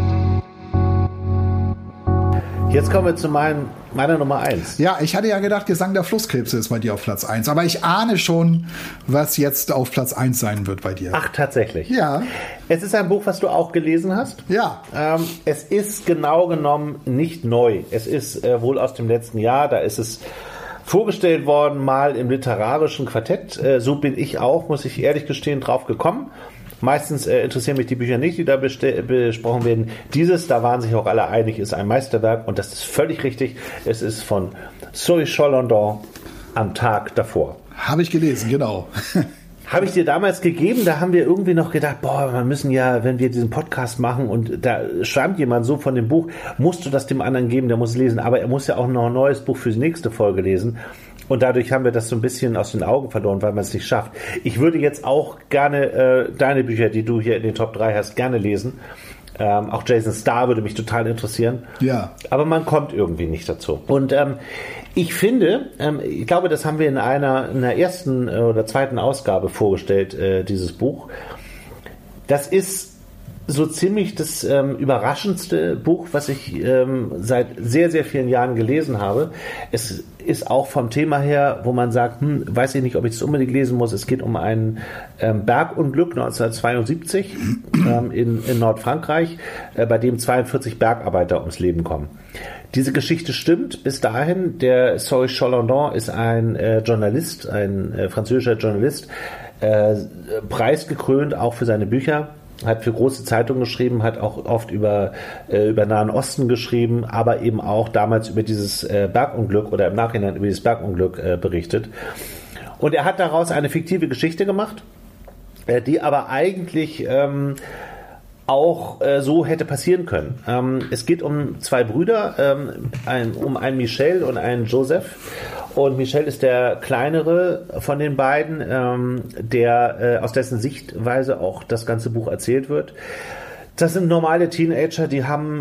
Jetzt kommen wir zu meiner Nummer 1. Ja, ich hatte ja gedacht, Gesang der Flusskrebse ist bei dir auf Platz 1. Aber ich ahne schon, was jetzt auf Platz 1 sein wird bei dir. Ach, tatsächlich? Ja. Es ist ein Buch, was du auch gelesen hast. Ja. Es ist genau genommen nicht neu. Es ist wohl aus dem letzten Jahr. Da ist es vorgestellt worden, mal im literarischen Quartett. So bin ich auch, muss ich ehrlich gestehen, drauf gekommen. Meistens interessieren mich die Bücher nicht, die da besprochen werden. Dieses, da waren sich auch alle einig, ist ein Meisterwerk, und das ist völlig richtig. Es ist von Zoe Chalandon, Am Tag davor. Habe ich gelesen, genau. Habe ich dir damals gegeben, da haben wir irgendwie noch gedacht, boah, wir müssen ja, wenn wir diesen Podcast machen und da schwärmt jemand so von dem Buch, musst du das dem anderen geben, der muss es lesen, aber er muss ja auch noch ein neues Buch für die nächste Folge lesen. Und dadurch haben wir das so ein bisschen aus den Augen verloren, weil man es nicht schafft. Ich würde jetzt auch gerne deine Bücher, die du hier in den Top 3 hast, gerne lesen. Auch Jason Starr würde mich total interessieren. Ja. Aber man kommt irgendwie nicht dazu. Und ich finde, ich glaube, das haben wir in einer ersten oder zweiten Ausgabe vorgestellt, dieses Buch. Das ist so ziemlich das überraschendste Buch, was ich seit sehr, sehr vielen Jahren gelesen habe. Es ist auch vom Thema her, wo man sagt, weiß ich nicht, ob ich es unbedingt lesen muss. Es geht um ein Bergunglück 1972 in Nordfrankreich, bei dem 42 Bergarbeiter ums Leben kommen. Diese Geschichte stimmt bis dahin. Der Zoe Chalandon ist ein Journalist, ein französischer Journalist, preisgekrönt auch für seine Bücher. Hat für große Zeitungen geschrieben, hat auch oft über Nahen Osten geschrieben, aber eben auch damals über dieses Bergunglück oder im Nachhinein über dieses Bergunglück berichtet. Und er hat daraus eine fiktive Geschichte gemacht, die aber eigentlich auch so hätte passieren können. Es geht um zwei Brüder, um einen Michel und einen Joseph. Und Michel ist der kleinere von den beiden, der aus dessen Sichtweise auch das ganze Buch erzählt wird. Das sind normale Teenager, die haben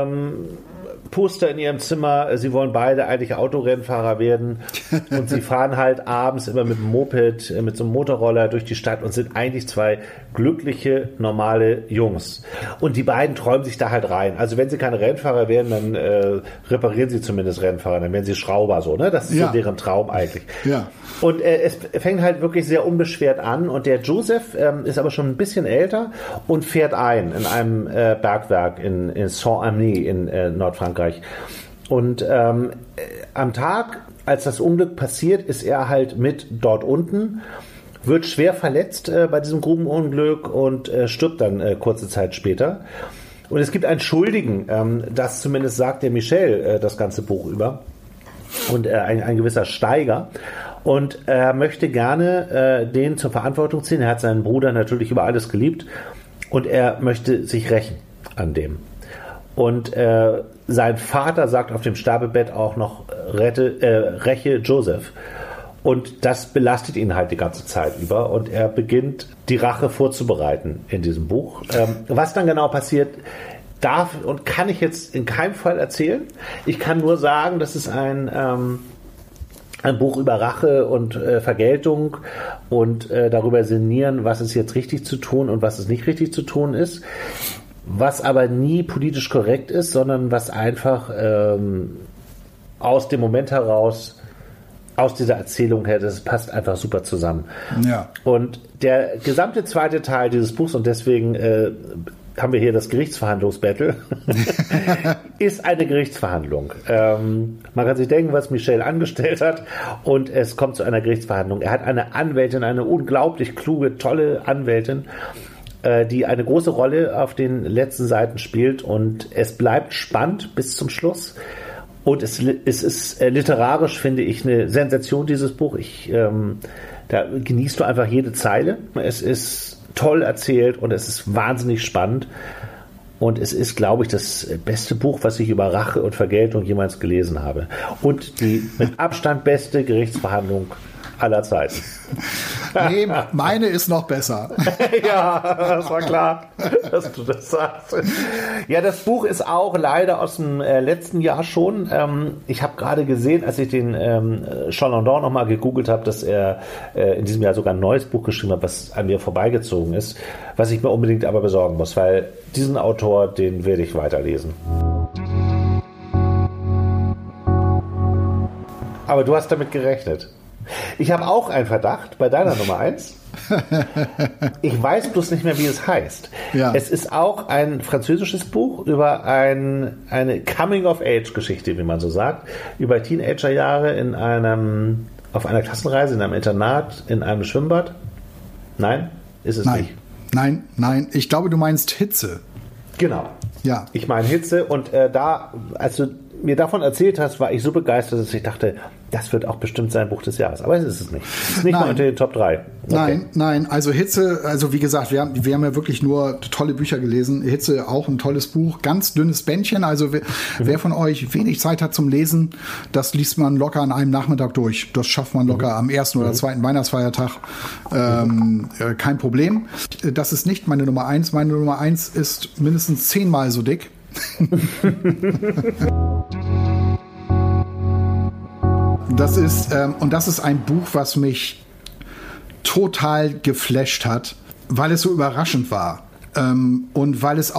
Poster in ihrem Zimmer, sie wollen beide eigentlich Autorennfahrer werden und sie fahren halt abends immer mit dem Moped, mit so einem Motorroller durch die Stadt und sind eigentlich zwei glückliche, normale Jungs. Und die beiden träumen sich da halt rein. Also wenn sie keine Rennfahrer werden, dann reparieren sie zumindest Rennfahrer, dann werden sie Schrauber, so, ne? Das ist so deren Traum eigentlich. Ja. Und es fängt halt wirklich sehr unbeschwert an und der Joseph ist aber schon ein bisschen älter und fährt ein in einem Bergwerk in Saint-Amand in Nordfrankreich. Und am Tag, als das Unglück passiert, ist er halt mit dort unten, wird schwer verletzt bei diesem Grubenunglück und stirbt dann kurze Zeit später. Und es gibt einen Schuldigen, das zumindest sagt der Michel das ganze Buch über, und ein gewisser Steiger. Und er möchte gerne den zur Verantwortung ziehen. Er hat seinen Bruder natürlich über alles geliebt und er möchte sich rächen an dem. Und sein Vater sagt auf dem Sterbebett auch noch, räche Joseph. Und das belastet ihn halt die ganze Zeit über. Und er beginnt, die Rache vorzubereiten in diesem Buch. Was dann genau passiert, darf und kann ich jetzt in keinem Fall erzählen. Ich kann nur sagen, das ist ein Buch über Rache und Vergeltung und darüber sinnieren, was ist jetzt richtig zu tun und was ist nicht richtig zu tun ist. Was aber nie politisch korrekt ist, sondern was einfach aus dem Moment heraus, aus dieser Erzählung her, das passt einfach super zusammen. Ja. Und der gesamte zweite Teil dieses Buchs, und deswegen haben wir hier das Gerichtsverhandlungsbattle, ist eine Gerichtsverhandlung. Man kann sich denken, was Michel angestellt hat, und es kommt zu einer Gerichtsverhandlung. Er hat eine Anwältin, eine unglaublich kluge, tolle Anwältin, die eine große Rolle auf den letzten Seiten spielt, und es bleibt spannend bis zum Schluss. Und es ist literarisch, finde ich, eine Sensation, dieses Buch. Da genießt du einfach jede Zeile. Es ist toll erzählt und es ist wahnsinnig spannend. Und es ist, glaube ich, das beste Buch, was ich über Rache und Vergeltung jemals gelesen habe. Und die mit Abstand beste Gerichtsverhandlung aller Zeiten. Nee, meine ist noch besser. Ja, das war klar, dass du das sagst. Ja, das Buch ist auch leider aus dem letzten Jahr schon. Ich habe gerade gesehen, als ich den Chalandon nochmal gegoogelt habe, dass er in diesem Jahr sogar ein neues Buch geschrieben hat, was an mir vorbeigezogen ist, was ich mir unbedingt aber besorgen muss, weil diesen Autor, den werde ich weiterlesen. Aber du hast damit gerechnet. Ich habe auch einen Verdacht bei deiner Nummer 1. Ich weiß bloß nicht mehr, wie es heißt. Ja. Es ist auch ein französisches Buch über eine Coming-of-Age-Geschichte, wie man so sagt, über Teenagerjahre auf einer Klassenreise, in einem Internat, in einem Schwimmbad. Nein, ist es nicht. Nein. Ich glaube, du meinst Hitze. Genau. Ja. Ich meine Hitze, und als du mir davon erzählt hast, war ich so begeistert, dass ich dachte, das wird auch bestimmt sein Buch des Jahres. Aber es ist es nicht. Es ist nicht mal unter den Top 3. Okay. Nein. Also Hitze, also wie gesagt, wir haben ja wirklich nur tolle Bücher gelesen. Hitze auch ein tolles Buch. Ganz dünnes Bändchen. Also wer von euch wenig Zeit hat zum Lesen, das liest man locker an einem Nachmittag durch. Das schafft man locker am ersten oder zweiten Weihnachtsfeiertag. Kein Problem. Das ist nicht meine Nummer 1. Meine Nummer 1 ist mindestens 10-mal so dick. Das ist ein Buch, was mich total geflasht hat, weil es so überraschend war. Und weil es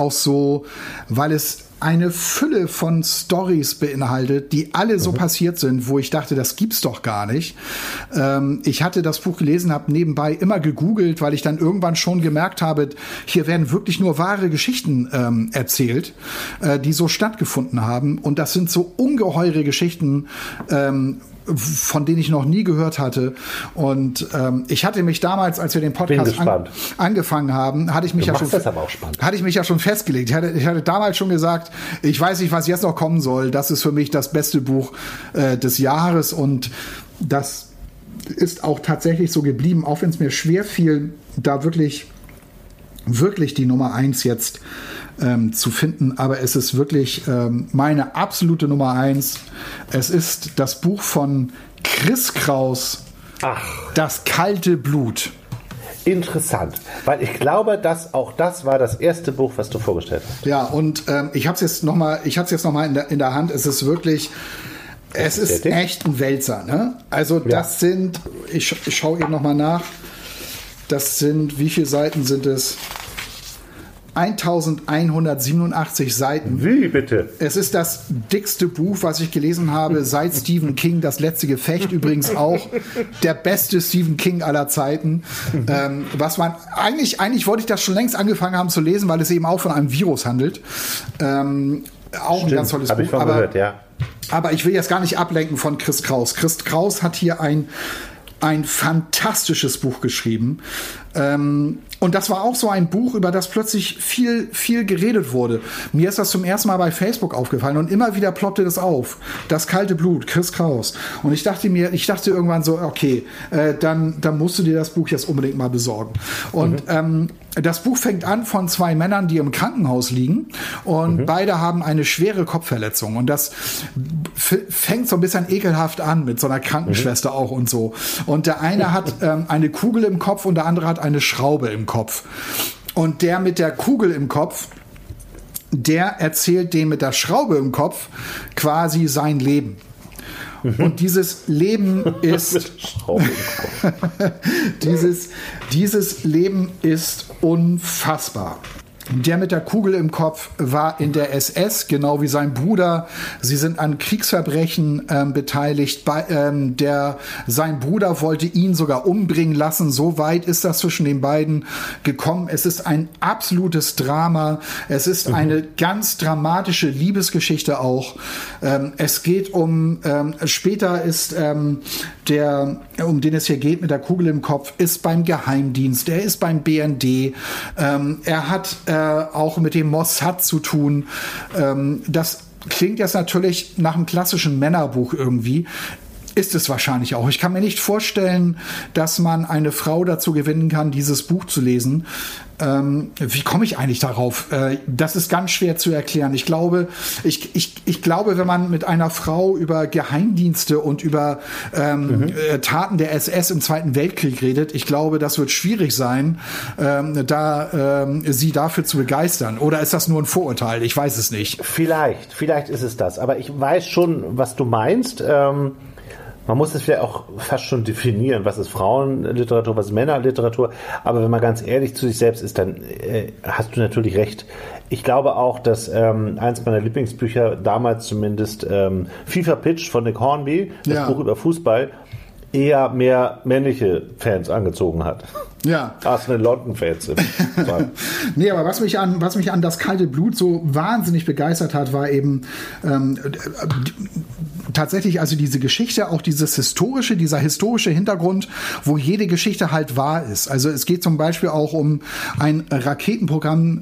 eine Fülle von Storys beinhaltet, die alle so passiert sind, wo ich dachte, das gibt's doch gar nicht. Ich hatte das Buch gelesen, habe nebenbei immer gegoogelt, weil ich dann irgendwann schon gemerkt habe, hier werden wirklich nur wahre Geschichten erzählt, die so stattgefunden haben. Und das sind so ungeheure Geschichten, von denen ich noch nie gehört hatte. Und ich hatte mich damals, als wir den Podcast angefangen haben, hatte ich mich ja schon festgelegt. Ich hatte damals schon gesagt, ich weiß nicht, was jetzt noch kommen soll. Das ist für mich das beste Buch des Jahres. Und das ist auch tatsächlich so geblieben, auch wenn es mir schwer fiel, da wirklich die Nummer 1 jetzt zu finden, aber es ist wirklich meine absolute Nummer 1. Es ist das Buch von Chris Kraus, Das kalte Blut. Interessant, weil ich glaube, dass auch das war das erste Buch, was du vorgestellt hast. Ja, und ich habe es jetzt noch mal in der Hand. Es ist wirklich, es ist echt ein Wälzer. Ne? Also das sind, ich schaue eben noch mal nach. Das sind, wie viele Seiten sind es? 1187 Seiten. Wie bitte? Es ist das dickste Buch, was ich gelesen habe seit Stephen King, Das letzte Gefecht. Übrigens auch der beste Stephen King aller Zeiten. Was man eigentlich wollte ich das schon längst angefangen haben zu lesen, weil es eben auch von einem Virus handelt. Auch ein ganz tolles Buch. Ich gehört, ja. Aber ich will jetzt gar nicht ablenken von Chris Kraus. Chris Kraus hat hier ein fantastisches Buch geschrieben. Und das war auch so ein Buch, über das plötzlich viel geredet wurde. Mir ist das zum ersten Mal bei Facebook aufgefallen und immer wieder ploppte das auf. Das kalte Blut, Chris Kraus. Und ich dachte irgendwann so, okay, dann musst du dir das Buch jetzt unbedingt mal besorgen. Und das Buch fängt an von 2 Männern, die im Krankenhaus liegen und beide haben eine schwere Kopfverletzung. Und das fängt so ein bisschen ekelhaft an mit so einer Krankenschwester auch und so. Und der eine hat eine Kugel im Kopf und der andere hat eine Schraube im Kopf. Und der mit der Kugel im Kopf, der erzählt dem mit der Schraube im Kopf quasi sein Leben. Und dieses Leben ist dieses Leben ist unfassbar. Der mit der Kugel im Kopf war in der SS, genau wie sein Bruder. Sie sind an Kriegsverbrechen beteiligt. Sein Bruder wollte ihn sogar umbringen lassen. So weit ist das zwischen den beiden gekommen. Es ist ein absolutes Drama. Es ist eine ganz dramatische Liebesgeschichte auch. Es geht später ist der, um den es hier geht, mit der Kugel im Kopf, ist beim Geheimdienst. Er ist beim BND. Er hat auch mit dem Mossad zu tun. Das klingt jetzt natürlich nach einem klassischen Männerbuch irgendwie. Ist es wahrscheinlich auch. Ich kann mir nicht vorstellen, dass man eine Frau dazu gewinnen kann, dieses Buch zu lesen. Wie komme ich eigentlich darauf? Das ist ganz schwer zu erklären. Ich glaube, wenn man mit einer Frau über Geheimdienste und über Taten der SS im Zweiten Weltkrieg redet, ich glaube, das wird schwierig sein, sie dafür zu begeistern. Oder ist das nur ein Vorurteil? Ich weiß es nicht. Vielleicht ist es das. Aber ich weiß schon, was du meinst. Man muss es vielleicht auch fast schon definieren, was ist Frauenliteratur, was ist Männerliteratur. Aber wenn man ganz ehrlich zu sich selbst ist, dann hast du natürlich recht. Ich glaube auch, dass eins meiner Lieblingsbücher, damals zumindest FIFA Pitch von Nick Hornby, das Buch über Fußball, eher mehr männliche Fans angezogen hat. Ja. Arsenal London-Fans. Nee, aber was mich an das kalte Blut so wahnsinnig begeistert hat, war eben tatsächlich also diese Geschichte, auch dieser historische Hintergrund, wo jede Geschichte halt wahr ist. Also es geht zum Beispiel auch um ein Raketenprogramm,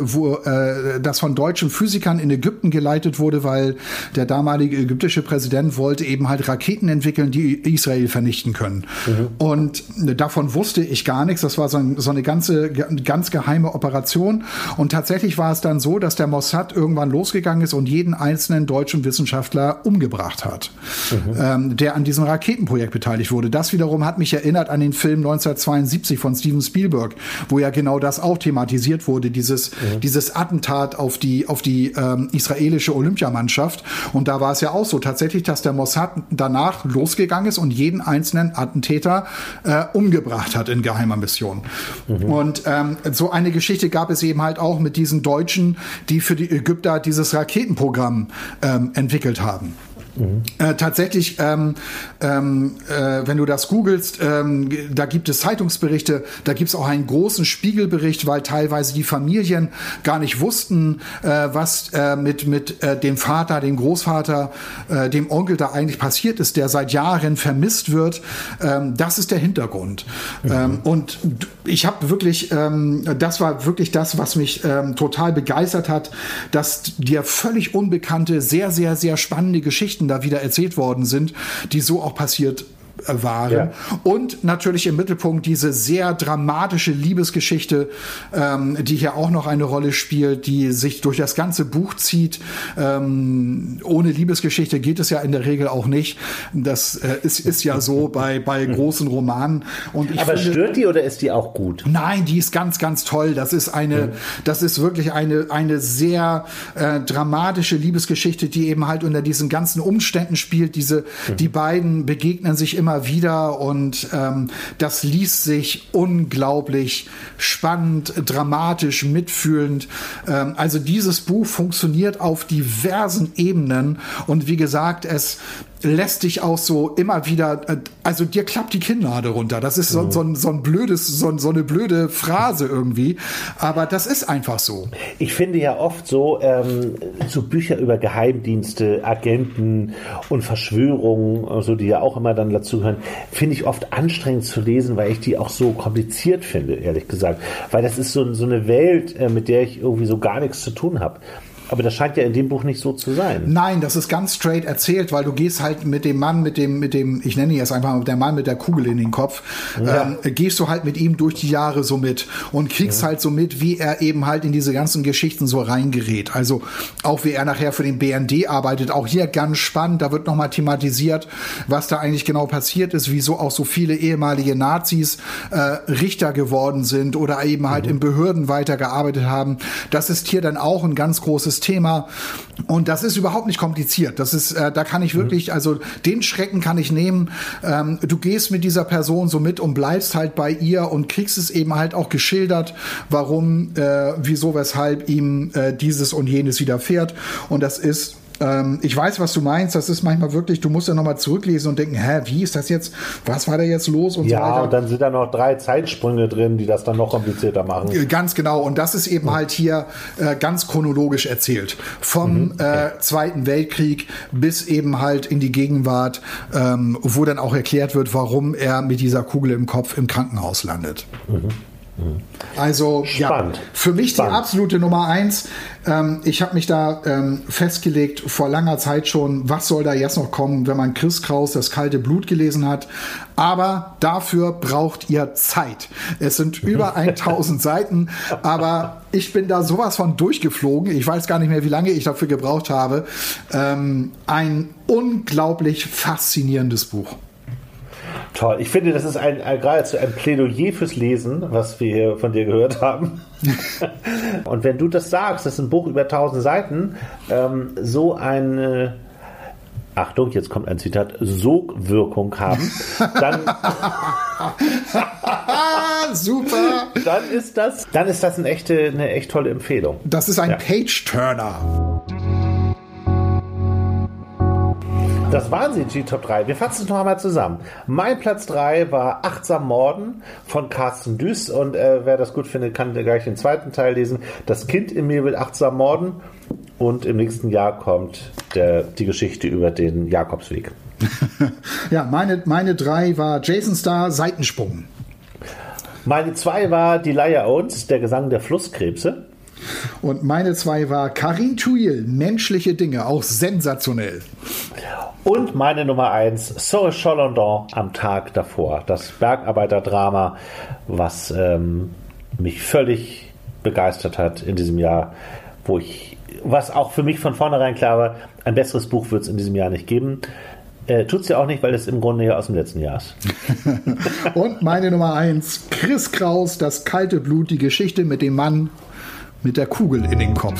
das von deutschen Physikern in Ägypten geleitet wurde, weil der damalige ägyptische Präsident wollte eben halt Raketen entwickeln, die Israel vernichten können. Und davon wusste ich gar nichts. Das war so eine ganz geheime Operation. Und tatsächlich war es dann so, dass der Mossad irgendwann losgegangen ist und jeden einzelnen deutschen Wissenschaftler umgebracht hat, der an diesem Raketenprojekt beteiligt wurde. Das wiederum hat mich erinnert an den Film 1972 von Steven Spielberg, wo ja genau das auch thematisiert wurde, dieses Attentat auf die israelische Olympiamannschaft. Und da war es ja auch so tatsächlich, dass der Mossad danach losgegangen ist und jeden einzelnen Attentäter umgebracht hat in geheimer Mission. Und so eine Geschichte gab es eben halt auch mit diesen Deutschen, die für die Ägypter dieses Raketenprogramm entwickelt haben. Tatsächlich, wenn du das googelst, da gibt es Zeitungsberichte, da gibt es auch einen großen Spiegelbericht, weil teilweise die Familien gar nicht wussten, was mit dem Vater, dem Großvater, dem Onkel da eigentlich passiert ist, der seit Jahren vermisst wird. Das ist der Hintergrund. Und ich habe wirklich, das war wirklich das, was mich total begeistert hat, dass dir völlig unbekannte, sehr, sehr, sehr spannende Geschichten da wieder erzählt worden sind, die so auch passiert waren. Ja. Und natürlich im Mittelpunkt diese sehr dramatische Liebesgeschichte, die hier auch noch eine Rolle spielt, die sich durch das ganze Buch zieht. Ohne Liebesgeschichte geht es ja in der Regel auch nicht. Das ist ja so bei großen Romanen. Und aber stört die oder ist die auch gut? Nein, die ist ganz, ganz toll. Das ist wirklich eine sehr dramatische Liebesgeschichte, die eben halt unter diesen ganzen Umständen spielt. Die beiden begegnen sich immer wieder und das liest sich unglaublich spannend, dramatisch, mitfühlend. Also dieses Buch funktioniert auf diversen Ebenen und wie gesagt, es lässt dich auch so immer wieder, also dir klappt die Kinnlade runter. Das ist so eine blöde Phrase irgendwie, aber das ist einfach so. Ich finde ja oft so Bücher über Geheimdienste, Agenten und Verschwörungen, also die ja auch immer dann dazu gehören, finde ich oft anstrengend zu lesen, weil ich die auch so kompliziert finde, ehrlich gesagt. Weil das ist so eine Welt, mit der ich irgendwie so gar nichts zu tun habe. Aber das scheint ja in dem Buch nicht so zu sein. Nein, das ist ganz straight erzählt, weil du gehst halt mit dem Mann, mit dem, ich nenne ihn jetzt einfach mal, der Mann mit der Kugel in den Kopf, gehst du halt mit ihm durch die Jahre so mit und kriegst halt so mit, wie er eben halt in diese ganzen Geschichten so reingerät. Also auch wie er nachher für den BND arbeitet, auch hier ganz spannend, da wird nochmal thematisiert, was da eigentlich genau passiert ist, wieso auch so viele ehemalige Nazis Richter geworden sind oder eben halt in Behörden weitergearbeitet haben. Das ist hier dann auch ein ganz großes Thema und das ist überhaupt nicht kompliziert. Das ist, da kann ich wirklich, also den Schrecken kann ich nehmen. Du gehst mit dieser Person so mit und bleibst halt bei ihr und kriegst es eben halt auch geschildert, warum, wieso, weshalb ihm dieses und jenes widerfährt. Und das ist, ich weiß, was du meinst, das ist manchmal wirklich, du musst ja nochmal zurücklesen und denken, wie ist das jetzt, was war da jetzt los und so weiter. Ja, und dann sind da noch 3 Zeitsprünge drin, die das dann noch komplizierter machen. Ganz genau, und das ist eben halt hier ganz chronologisch erzählt. Vom Zweiten Weltkrieg bis eben halt in die Gegenwart, wo dann auch erklärt wird, warum er mit dieser Kugel im Kopf im Krankenhaus landet. Also spannend. Ja, für mich die absolute Nummer 1. Ich habe mich da festgelegt vor langer Zeit schon, was soll da jetzt noch kommen, wenn man Chris Kraus das kalte Blut gelesen hat. Aber dafür braucht ihr Zeit. Es sind über 1000 Seiten, aber ich bin da sowas von durchgeflogen. Ich weiß gar nicht mehr, wie lange ich dafür gebraucht habe. Ein unglaublich faszinierendes Buch. Toll. Ich finde, das ist geradezu ein Plädoyer fürs Lesen, was wir hier von dir gehört haben. Und wenn du das sagst, das ist ein Buch über 1000 Seiten, so eine, Achtung, jetzt kommt ein Zitat, Sogwirkung haben, dann super. Dann ist das eine echt tolle Empfehlung. Das ist ein Page-Turner. Das waren sie, die Top 3. Wir fassen es noch einmal zusammen. Mein Platz 3 war Achtsam Morden von Carsten Düß. Und wer das gut findet, kann gleich den zweiten Teil lesen. Das Kind in mir will achtsam morden. Und im nächsten Jahr kommt die Geschichte über den Jakobsweg. Ja, meine 3 war Jason Starr, Seitensprung. Meine 2 war Delia Owens, der Gesang der Flusskrebse. Und meine 2 war Karin Thuil, Menschliche Dinge, auch sensationell. Und meine Nummer 1, Soeur Cholendon am Tag davor. Das Bergarbeiterdrama, was mich völlig begeistert hat in diesem Jahr, was auch für mich von vornherein klar war, ein besseres Buch wird es in diesem Jahr nicht geben. Tut es ja auch nicht, weil es im Grunde ja aus dem letzten Jahr ist. Und meine Nummer 1, Chris Kraus, Das kalte Blut, die Geschichte mit dem Mann mit der Kugel in den Kopf.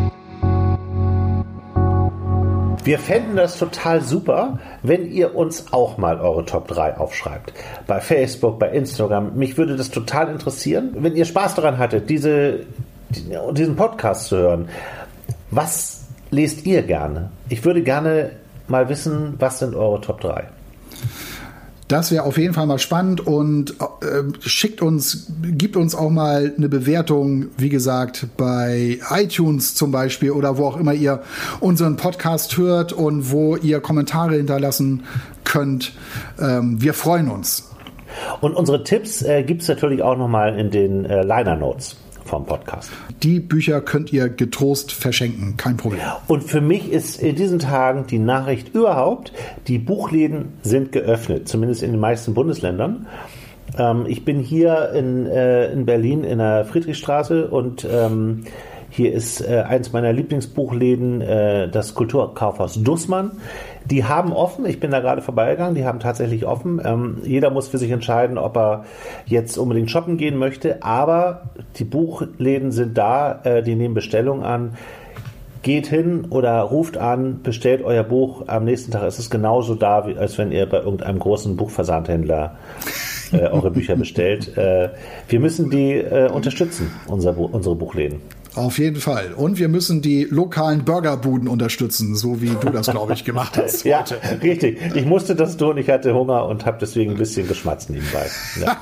Wir fänden das total super, wenn ihr uns auch mal eure Top 3 aufschreibt. Bei Facebook, bei Instagram. Mich würde das total interessieren. Wenn ihr Spaß daran hattet, diesen Podcast zu hören, was lest ihr gerne? Ich würde gerne mal wissen, was sind eure Top 3? Das wäre auf jeden Fall mal spannend und gibt uns auch mal eine Bewertung, wie gesagt, bei iTunes zum Beispiel oder wo auch immer ihr unseren Podcast hört und wo ihr Kommentare hinterlassen könnt. Wir freuen uns. Und unsere Tipps gibt es natürlich auch nochmal in den Liner Notes vom Podcast. Die Bücher könnt ihr getrost verschenken, kein Problem. Und für mich ist in diesen Tagen die Nachricht überhaupt, die Buchläden sind geöffnet, zumindest in den meisten Bundesländern. Ich bin hier in Berlin in der Friedrichstraße und hier ist eins meiner Lieblingsbuchläden, das Kulturkaufhaus Dussmann. Die haben offen, ich bin da gerade vorbeigegangen, die haben tatsächlich offen. Jeder muss für sich entscheiden, ob er jetzt unbedingt shoppen gehen möchte, aber die Buchläden sind da, die nehmen Bestellungen an. Geht hin oder ruft an, bestellt euer Buch. Am nächsten Tag ist es genauso da, als wenn ihr bei irgendeinem großen Buchversandhändler eure Bücher bestellt. Wir müssen die unterstützen, unsere Buchläden. Auf jeden Fall. Und wir müssen die lokalen Burgerbuden unterstützen, so wie du das, glaube ich, gemacht hast. Ja, richtig. Ich musste das tun, ich hatte Hunger und habe deswegen ein bisschen geschmatzt nebenbei. Ja.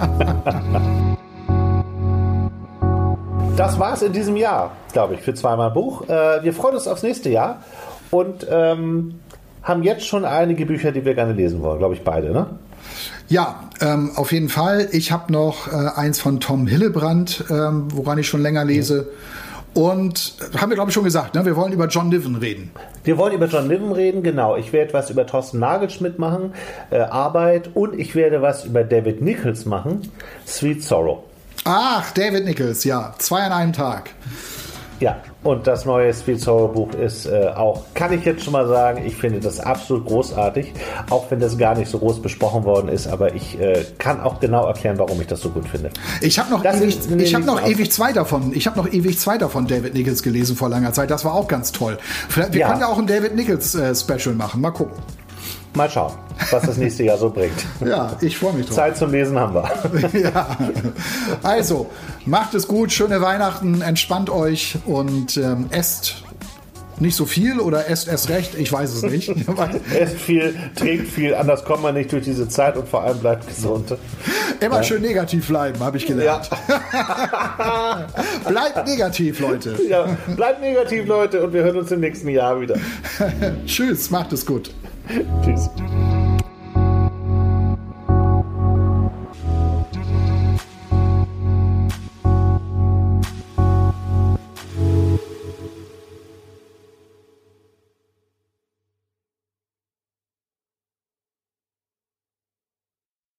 Das war's in diesem Jahr, glaube ich, für zweimal Buch. Wir freuen uns aufs nächste Jahr und haben jetzt schon einige Bücher, die wir gerne lesen wollen, glaube ich, beide, ne? Ja, auf jeden Fall. Ich habe noch eins von Tom Hillebrand, woran ich schon länger lese. Und haben wir, glaube ich, schon gesagt, ne? Wir wollen über John Niven reden. Wir wollen über John Niven reden, genau. Ich werde was über Thorsten Nagelschmidt machen, Arbeit, und ich werde was über David Nichols machen, Sweet Sorrow. Ach, David Nichols, ja. 2 an einem Tag. Ja, und das neue Sweet Sorrow Buch ist auch, kann ich jetzt schon mal sagen, ich finde das absolut großartig, auch wenn das gar nicht so groß besprochen worden ist, aber ich kann auch genau erklären, warum ich das so gut finde. Ich habe noch ewig 2 davon. Ich habe noch ewig 2 davon David Nichols gelesen vor langer Zeit. Das war auch ganz toll. Wir können ja auch ein David Nichols Special machen. Mal gucken. Mal schauen, was das nächste Jahr so bringt. Ja, ich freue mich drauf. Zeit zum Lesen haben wir. Ja. Also, macht es gut, schöne Weihnachten, entspannt euch und esst nicht so viel oder esst erst recht, ich weiß es nicht. Esst viel, trinkt viel, anders kommt man nicht durch diese Zeit und vor allem bleibt gesund. Immer schön negativ bleiben, habe ich gelernt. Ja. Bleibt negativ, Leute. Ja, bleibt negativ, Leute, und wir hören uns im nächsten Jahr wieder. Tschüss, macht es gut. Tschüss.